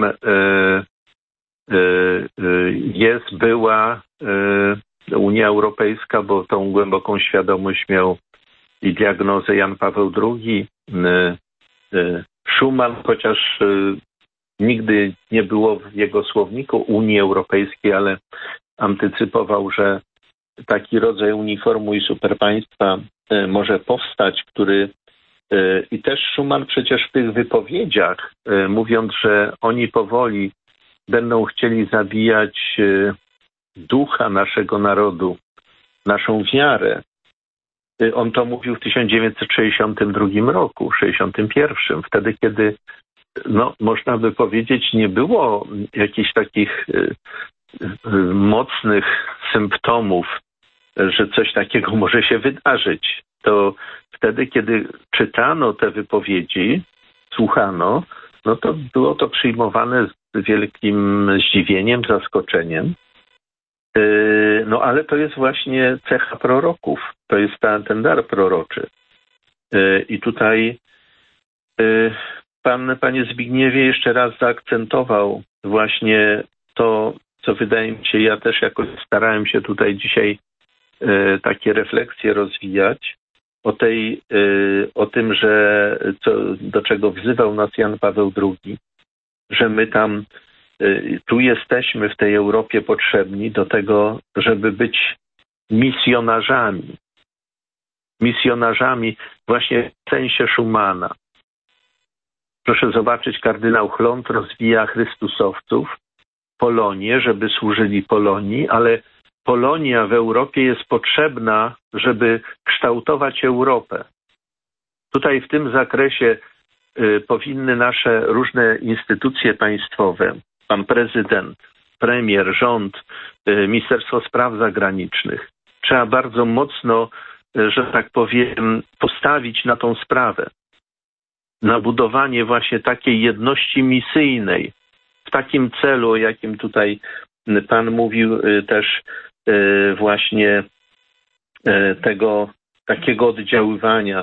była Unia Europejska, bo tą głęboką świadomość miał i diagnozę Jan Paweł II, Schuman, chociaż nigdy nie było w jego słowniku Unii Europejskiej, ale antycypował, że taki rodzaj uniformu i superpaństwa może powstać, i też Schuman przecież w tych wypowiedziach, mówiąc, że oni powoli będą chcieli zabijać ducha naszego narodu, naszą wiarę. On to mówił w 1962 roku, 61. Wtedy, kiedy, można by powiedzieć, nie było jakichś takich mocnych symptomów, że coś takiego może się wydarzyć. To wtedy, kiedy czytano te wypowiedzi słuchano, no to było to przyjmowane z wielkim zdziwieniem, zaskoczeniem. No ale to jest właśnie cecha proroków. To jest ten dar proroczy. I tutaj Panie Zbigniewie, jeszcze raz zaakcentował właśnie to, co wydaje mi się, ja też jakoś starałem się tutaj dzisiaj takie refleksje rozwijać o tym, że do czego wzywał nas Jan Paweł II, że my tu jesteśmy w tej Europie potrzebni do tego, żeby być misjonarzami. Misjonarzami właśnie w sensie Schumana. Proszę zobaczyć, kardynał Chląd rozwija chrystusowców, Polonię, żeby służyli Polonii, ale Polonia w Europie jest potrzebna, żeby kształtować Europę. Tutaj w tym zakresie powinny nasze różne instytucje państwowe, pan prezydent, premier, rząd, Ministerstwo Spraw Zagranicznych, trzeba bardzo mocno, że tak powiem, postawić na tą sprawę. Na budowanie właśnie takiej jedności misyjnej, w takim celu, o jakim tutaj Pan mówił też właśnie tego takiego oddziaływania,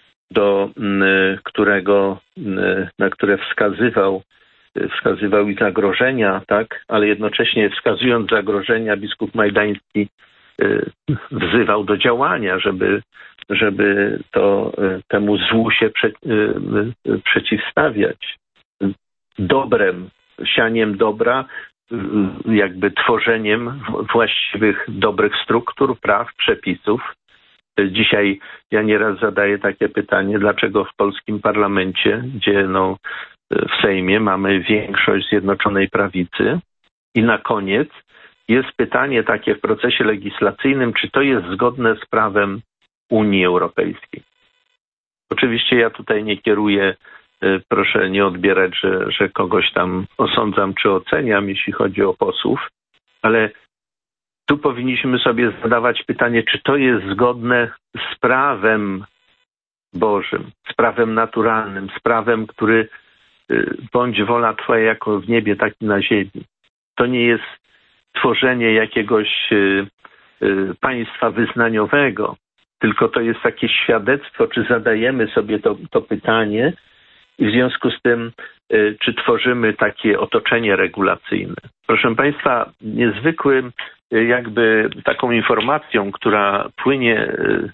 na które wskazywał i zagrożenia, tak, ale jednocześnie wskazując zagrożenia, biskup Majdański wzywał do działania, żeby temu złu się przeciwstawiać. Dobrem, sianiem dobra, jakby tworzeniem właściwych, dobrych struktur, praw, przepisów. Dzisiaj ja nieraz zadaję takie pytanie, dlaczego w polskim parlamencie, gdzie w Sejmie mamy większość Zjednoczonej Prawicy, i na koniec jest pytanie takie w procesie legislacyjnym, czy to jest zgodne z prawem Unii Europejskiej. Oczywiście ja tutaj nie kieruję, proszę nie odbierać, że kogoś tam osądzam czy oceniam, jeśli chodzi o posłów, ale tu powinniśmy sobie zadawać pytanie, czy to jest zgodne z prawem Bożym, z prawem naturalnym, z prawem, który bądź wola Twoja jako w niebie, tak i na ziemi. To nie jest tworzenie jakiegoś państwa wyznaniowego, tylko to jest takie świadectwo, czy zadajemy sobie to pytanie i w związku z tym, czy tworzymy takie otoczenie regulacyjne. Proszę Państwa, niezwykłym jakby taką informacją, która płynie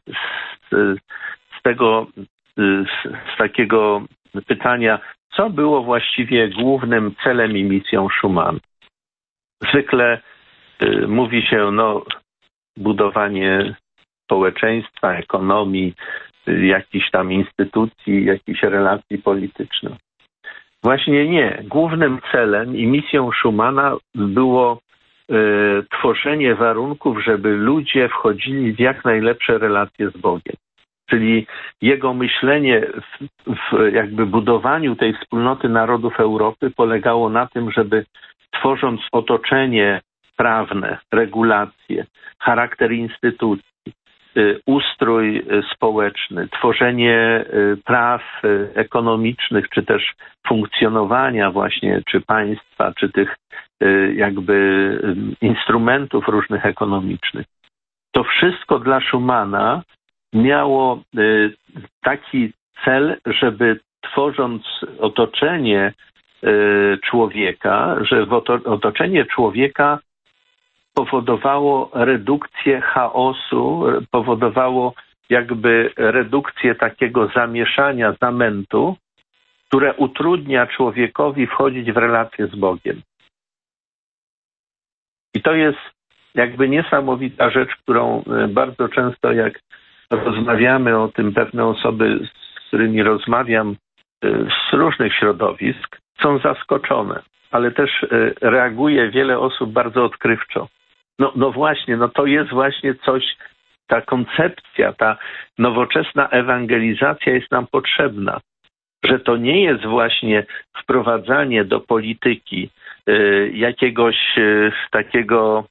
z takiego pytania, co było właściwie głównym celem i misją Schumana. Zwykle mówi się, budowanie społeczeństwa, ekonomii, jakichś tam instytucji, jakichś relacji politycznych. Właśnie nie. Głównym celem i misją Schumana było tworzenie warunków, żeby ludzie wchodzili w jak najlepsze relacje z Bogiem. Czyli jego myślenie w jakby budowaniu tej wspólnoty narodów Europy polegało na tym, żeby tworząc otoczenie prawne, regulacje, charakter instytucji, ustrój społeczny, tworzenie praw ekonomicznych, czy też funkcjonowania właśnie, czy państwa, czy tych jakby instrumentów różnych ekonomicznych. To wszystko dla Schumana miało taki cel, żeby tworząc otoczenie człowieka, że otoczenie człowieka powodowało redukcję chaosu, powodowało jakby redukcję takiego zamieszania, zamętu, które utrudnia człowiekowi wchodzić w relację z Bogiem. I to jest jakby niesamowita rzecz, którą bardzo często jak rozmawiamy o tym, pewne osoby, z którymi rozmawiam z różnych środowisk, są zaskoczone, ale też reaguje wiele osób bardzo odkrywczo. No właśnie, to jest właśnie coś, ta koncepcja, ta nowoczesna ewangelizacja jest nam potrzebna, że to nie jest właśnie wprowadzanie do polityki jakiegoś takiego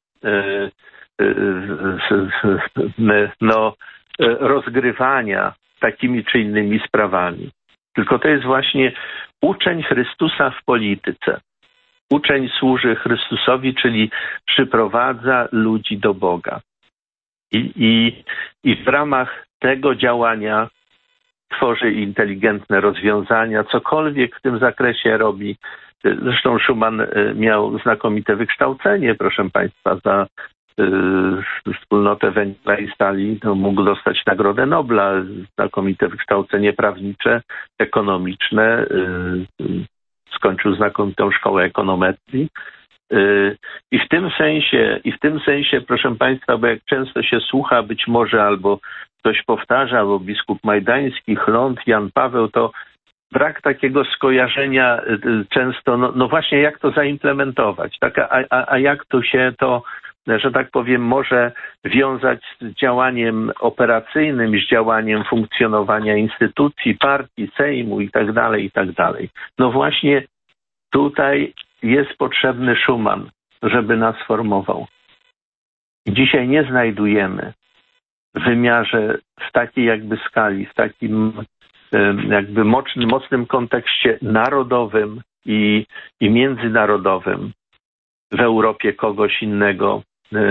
rozgrywania takimi czy innymi sprawami. tylko to jest właśnie uczeń Chrystusa w polityce. Uczeń służy Chrystusowi, czyli przyprowadza ludzi do Boga. I w ramach tego działania tworzy inteligentne rozwiązania, cokolwiek w tym zakresie robi. Zresztą Schuman miał znakomite wykształcenie, proszę Państwa, za wspólnotę węgla i stali, mógł dostać Nagrodę Nobla, znakomite wykształcenie prawnicze, ekonomiczne, skończył znakomitą szkołę ekonometrii. I w tym sensie, proszę Państwa, bo jak często się słucha, być może albo ktoś powtarza, albo biskup Majdański, Chląd, Jan Paweł, to brak takiego skojarzenia często, no właśnie jak to zaimplementować, tak? A jak tu się to, że tak powiem, może wiązać z działaniem operacyjnym, z działaniem funkcjonowania instytucji, partii, Sejmu i tak dalej. No właśnie tutaj jest potrzebny Schuman, żeby nas formował. Dzisiaj nie znajdujemy w wymiarze, w takiej jakby skali, w takim jakby mocnym kontekście narodowym i międzynarodowym w Europie kogoś innego,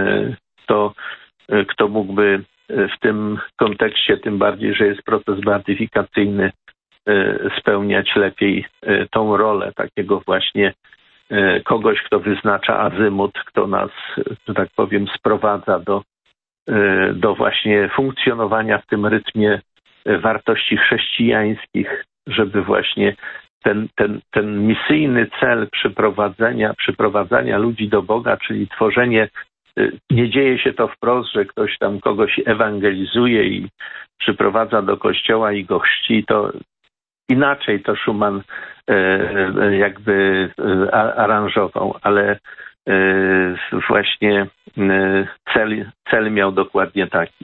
kto mógłby w tym kontekście, tym bardziej, że jest proces beatyfikacyjny, spełniać lepiej tą rolę takiego właśnie kogoś, kto wyznacza azymut, kto nas, że tak powiem, sprowadza do właśnie funkcjonowania w tym rytmie wartości chrześcijańskich, żeby właśnie ten misyjny cel przyprowadzania ludzi do Boga, czyli tworzenie, nie dzieje się to wprost, że ktoś tam kogoś ewangelizuje i przyprowadza do kościoła i go chrzci, to inaczej to Schuman jakby aranżował, ale właśnie cel miał dokładnie taki.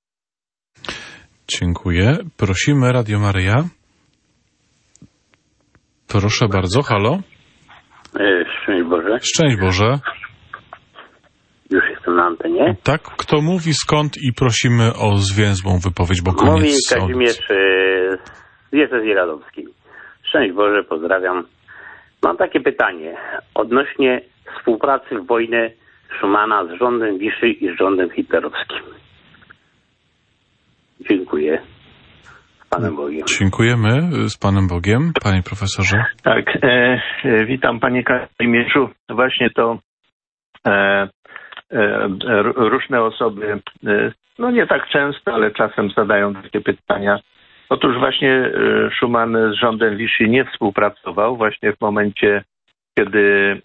Dziękuję. Prosimy Radio Maryja. Proszę bardzo, halo. Szczęść Boże. Szczęść Boże. Już jestem na antenie. Tak, kto mówi, skąd i prosimy o zwięzłą wypowiedź, bo koniec. Mówi Kazimierz z diecezji radomskiej. Szczęść Boże, pozdrawiam. Mam takie pytanie odnośnie współpracy w wojnie Schumana z rządem Wiszy i z rządem hitlerowskim. Dziękuję. Z Panem Bogiem. Dziękujemy. Z Panem Bogiem. Panie profesorze. Tak. Witam Panie Kazimierzu. Właśnie to różne osoby, no nie tak często, ale czasem zadają takie pytania. Otóż właśnie Schuman z rządem Vichy nie współpracował właśnie w momencie, kiedy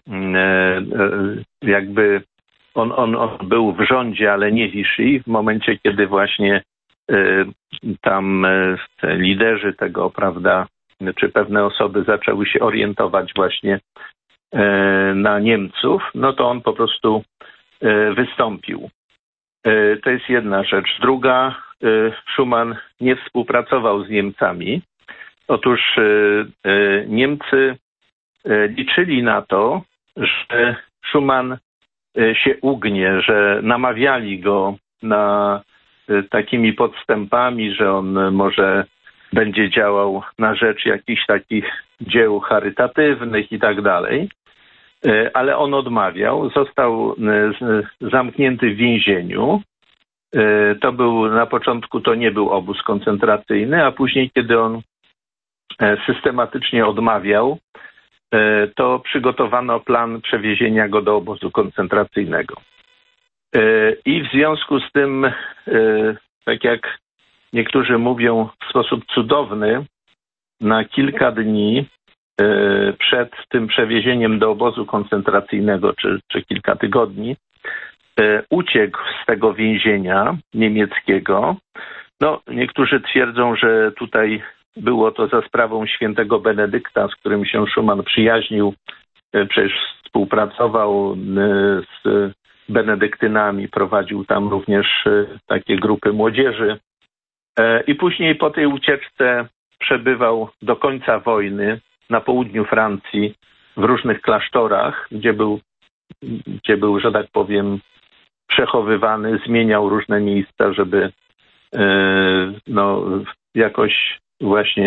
jakby on był w rządzie, ale nie Vichy, w momencie, kiedy właśnie tam liderzy tego, prawda, czy pewne osoby zaczęły się orientować właśnie na Niemców, no to on po prostu wystąpił. To jest jedna rzecz. Druga, Schuman nie współpracował z Niemcami. Otóż Niemcy liczyli na to, że Schuman się ugnie, że namawiali go na takimi podstępami, że on może będzie działał na rzecz jakichś takich dzieł charytatywnych i tak dalej. Ale on odmawiał, został zamknięty w więzieniu. To był na początku, to nie był obóz koncentracyjny, a później, kiedy on systematycznie odmawiał, to przygotowano plan przewiezienia go do obozu koncentracyjnego. I w związku z tym, tak jak niektórzy mówią, w sposób cudowny, na kilka dni przed tym przewiezieniem do obozu koncentracyjnego, czy kilka tygodni, uciekł z tego więzienia niemieckiego. No, niektórzy twierdzą, że tutaj było to za sprawą świętego Benedykta, z którym się Schuman przyjaźnił, przecież współpracował z benedyktynami, prowadził tam również takie grupy młodzieży. I później po tej ucieczce przebywał do końca wojny na południu Francji, w różnych klasztorach, gdzie był, że tak powiem, przechowywany, zmieniał różne miejsca, żeby no, jakoś właśnie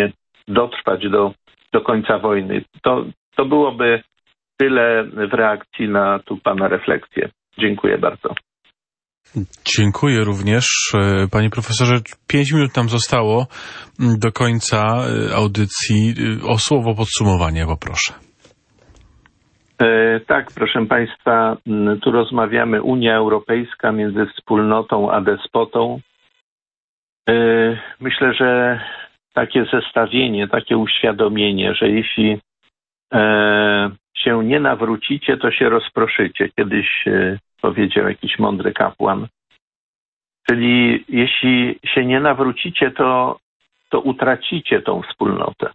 dotrwać do końca wojny. To byłoby tyle w reakcji na tu pana refleksję. Dziękuję bardzo. Dziękuję również. Panie profesorze, 5 minut nam zostało do końca audycji. O słowo podsumowania poproszę. Tak, proszę państwa, tu rozmawiamy Unia Europejska między wspólnotą a despotą. Myślę, że takie zestawienie, takie uświadomienie, że jeśli się nie nawrócicie, to się rozproszycie. Kiedyś powiedział jakiś mądry kapłan. Czyli jeśli się nie nawrócicie, to utracicie tą wspólnotę.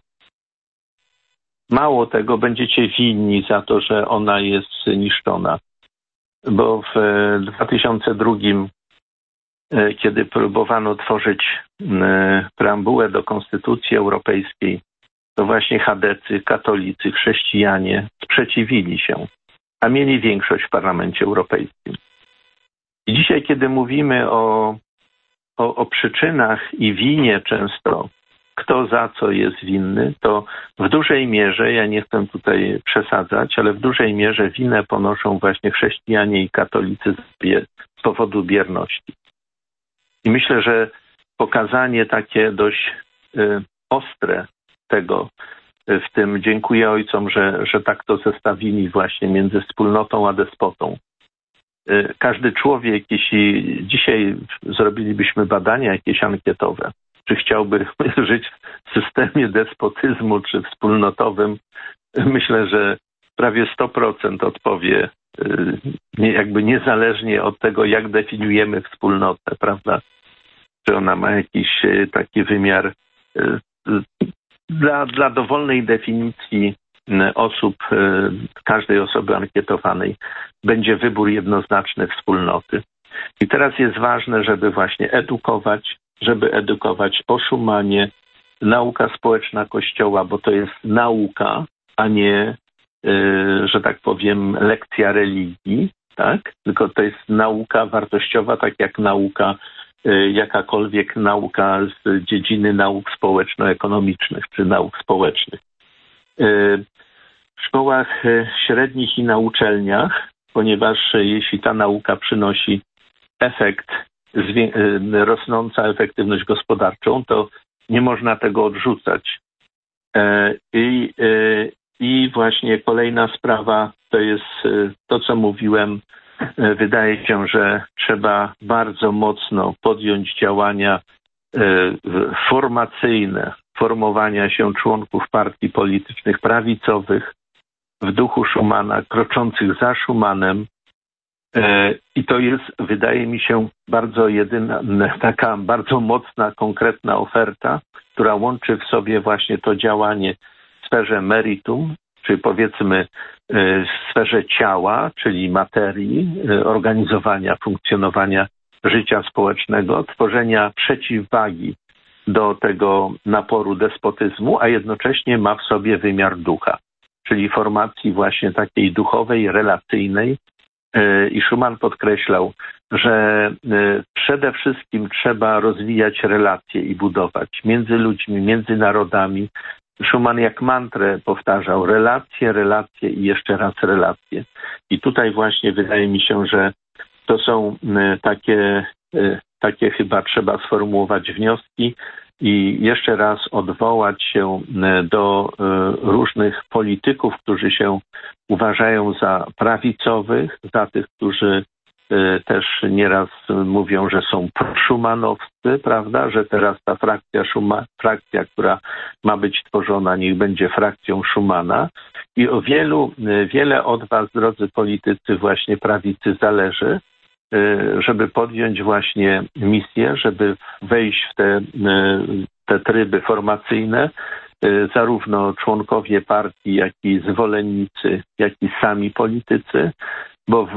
Mało tego, będziecie winni za to, że ona jest niszczona. Bo w 2002, kiedy próbowano tworzyć preambułę do Konstytucji Europejskiej, to właśnie chadecy, katolicy, chrześcijanie sprzeciwili się, a mieli większość w Parlamencie Europejskim. I dzisiaj, kiedy mówimy o przyczynach i winie często, kto za co jest winny, to w dużej mierze, ja nie chcę tutaj przesadzać, ale w dużej mierze winę ponoszą właśnie chrześcijanie i katolicy z powodu bierności. I myślę, że pokazanie takie dość ostre tego w tym, dziękuję ojcom, że tak to zestawili właśnie między wspólnotą a despotą. Każdy człowiek, jeśli dzisiaj zrobilibyśmy badania jakieś ankietowe, czy chciałby żyć w systemie despotyzmu czy wspólnotowym, myślę, że prawie 100% odpowie jakby niezależnie od tego, jak definiujemy wspólnotę, prawda? Czy ona ma jakiś taki wymiar dla dowolnej definicji osób, każdej osoby ankietowanej będzie wybór jednoznaczny wspólnoty. I teraz jest ważne, żeby właśnie edukować o Schumanie, nauka społeczna Kościoła, bo to jest nauka, a nie, że tak powiem, lekcja religii, tak? Tylko to jest nauka wartościowa, tak jak nauka, jakakolwiek nauka z dziedziny nauk społeczno-ekonomicznych czy nauk społecznych. W szkołach średnich i na uczelniach, ponieważ jeśli ta nauka przynosi efekt, rosnąca efektywność gospodarczą, to nie można tego odrzucać. I właśnie kolejna sprawa to jest to, co mówiłem. Wydaje się, że trzeba bardzo mocno podjąć działania formacyjne, formowania się członków partii politycznych prawicowych w duchu Schumana, kroczących za Schumanem. I to jest, wydaje mi się, taka bardzo mocna, konkretna oferta, która łączy w sobie właśnie to działanie w sferze meritum, czyli powiedzmy w sferze ciała, czyli materii, organizowania, funkcjonowania życia społecznego, tworzenia przeciwwagi do tego naporu despotyzmu, a jednocześnie ma w sobie wymiar ducha, czyli formacji właśnie takiej duchowej, relacyjnej. I Schuman podkreślał, że przede wszystkim trzeba rozwijać relacje i budować między ludźmi, między narodami. Schuman jak mantrę powtarzał relacje i jeszcze raz relacje. I tutaj właśnie wydaje mi się, że to są takie chyba trzeba sformułować wnioski i jeszcze raz odwołać się do różnych polityków, którzy się uważają za prawicowych, za tych, którzy też nieraz mówią, że są proszumanowscy, prawda, że teraz ta frakcja, która ma być tworzona, niech będzie frakcją Schumana. I o wiele od was, drodzy politycy, właśnie prawicy zależy, żeby podjąć właśnie misję, żeby wejść w te tryby formacyjnej, zarówno członkowie partii, jak i zwolennicy, jak i sami politycy, bo w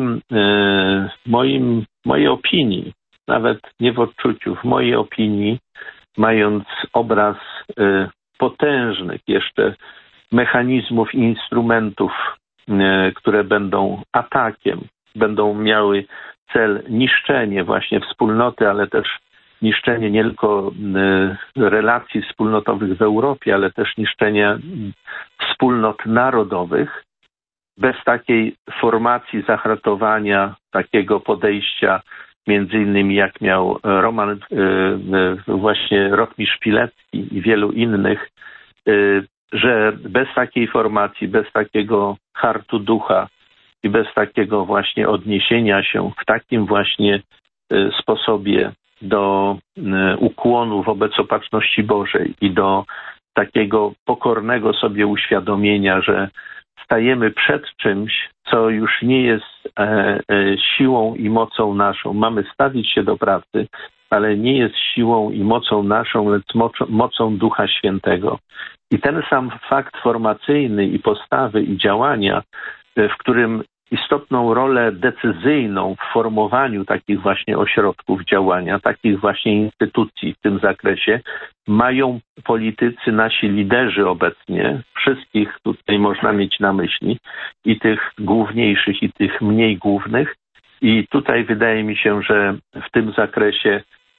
mojej opinii, nawet nie w odczuciu, w mojej opinii, mając obraz potężnych jeszcze mechanizmów i instrumentów, które będą atakiem, będą miały cel niszczenie właśnie wspólnoty, ale też niszczenie nie tylko relacji wspólnotowych w Europie, ale też niszczenie wspólnot narodowych. Bez takiej formacji zahartowania, takiego podejścia, między innymi jak miał Roman, właśnie Rotmi Szpilecki i wielu innych, że bez takiej formacji, bez takiego hartu ducha i bez takiego właśnie odniesienia się w takim właśnie sposobie do ukłonu wobec opatrzności Bożej i do takiego pokornego sobie uświadomienia, że stajemy przed czymś, co już nie jest siłą i mocą naszą. Mamy stawić się do pracy, ale nie jest siłą i mocą naszą, lecz mocą Ducha Świętego. I ten sam fakt formacyjny i postawy i działania, w którym istotną rolę decyzyjną w formowaniu takich właśnie ośrodków działania, takich właśnie instytucji w tym zakresie mają politycy, nasi liderzy obecnie, wszystkich tutaj można mieć na myśli, i tych główniejszych, i tych mniej głównych. I tutaj wydaje mi się, że w tym zakresie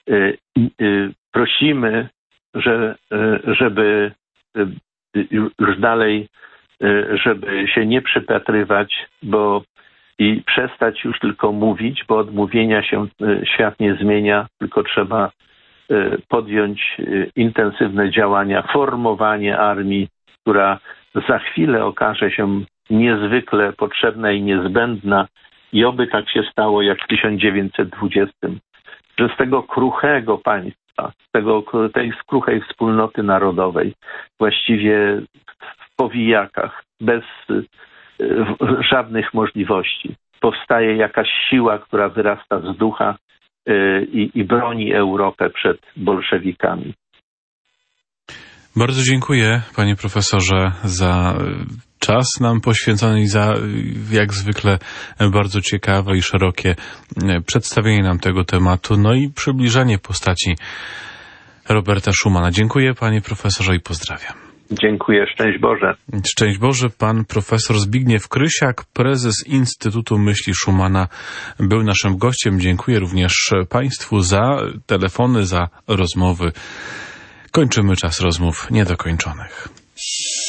prosimy, żeby już dalej, żeby się nie przypatrywać, i przestać już tylko mówić, bo od mówienia się świat nie zmienia, tylko trzeba podjąć intensywne działania, formowanie armii, która za chwilę okaże się niezwykle potrzebna i niezbędna, i oby tak się stało jak w 1920, że z tego kruchego państwa, tej kruchej wspólnoty narodowej, właściwie w powijakach, bez żadnych możliwości, powstaje jakaś siła, która wyrasta z ducha i broni Europę przed bolszewikami. Bardzo dziękuję, panie profesorze, za czas nam poświęcony i za jak zwykle bardzo ciekawe i szerokie przedstawienie nam tego tematu, no i przybliżenie postaci Roberta Schumana. Dziękuję, panie profesorze, i pozdrawiam. Dziękuję, szczęść Boże. Szczęść Boże. Pan profesor Zbigniew Krysiak, prezes Instytutu Myśli Schumana, był naszym gościem. Dziękuję również państwu za telefony, za rozmowy. Kończymy czas rozmów niedokończonych.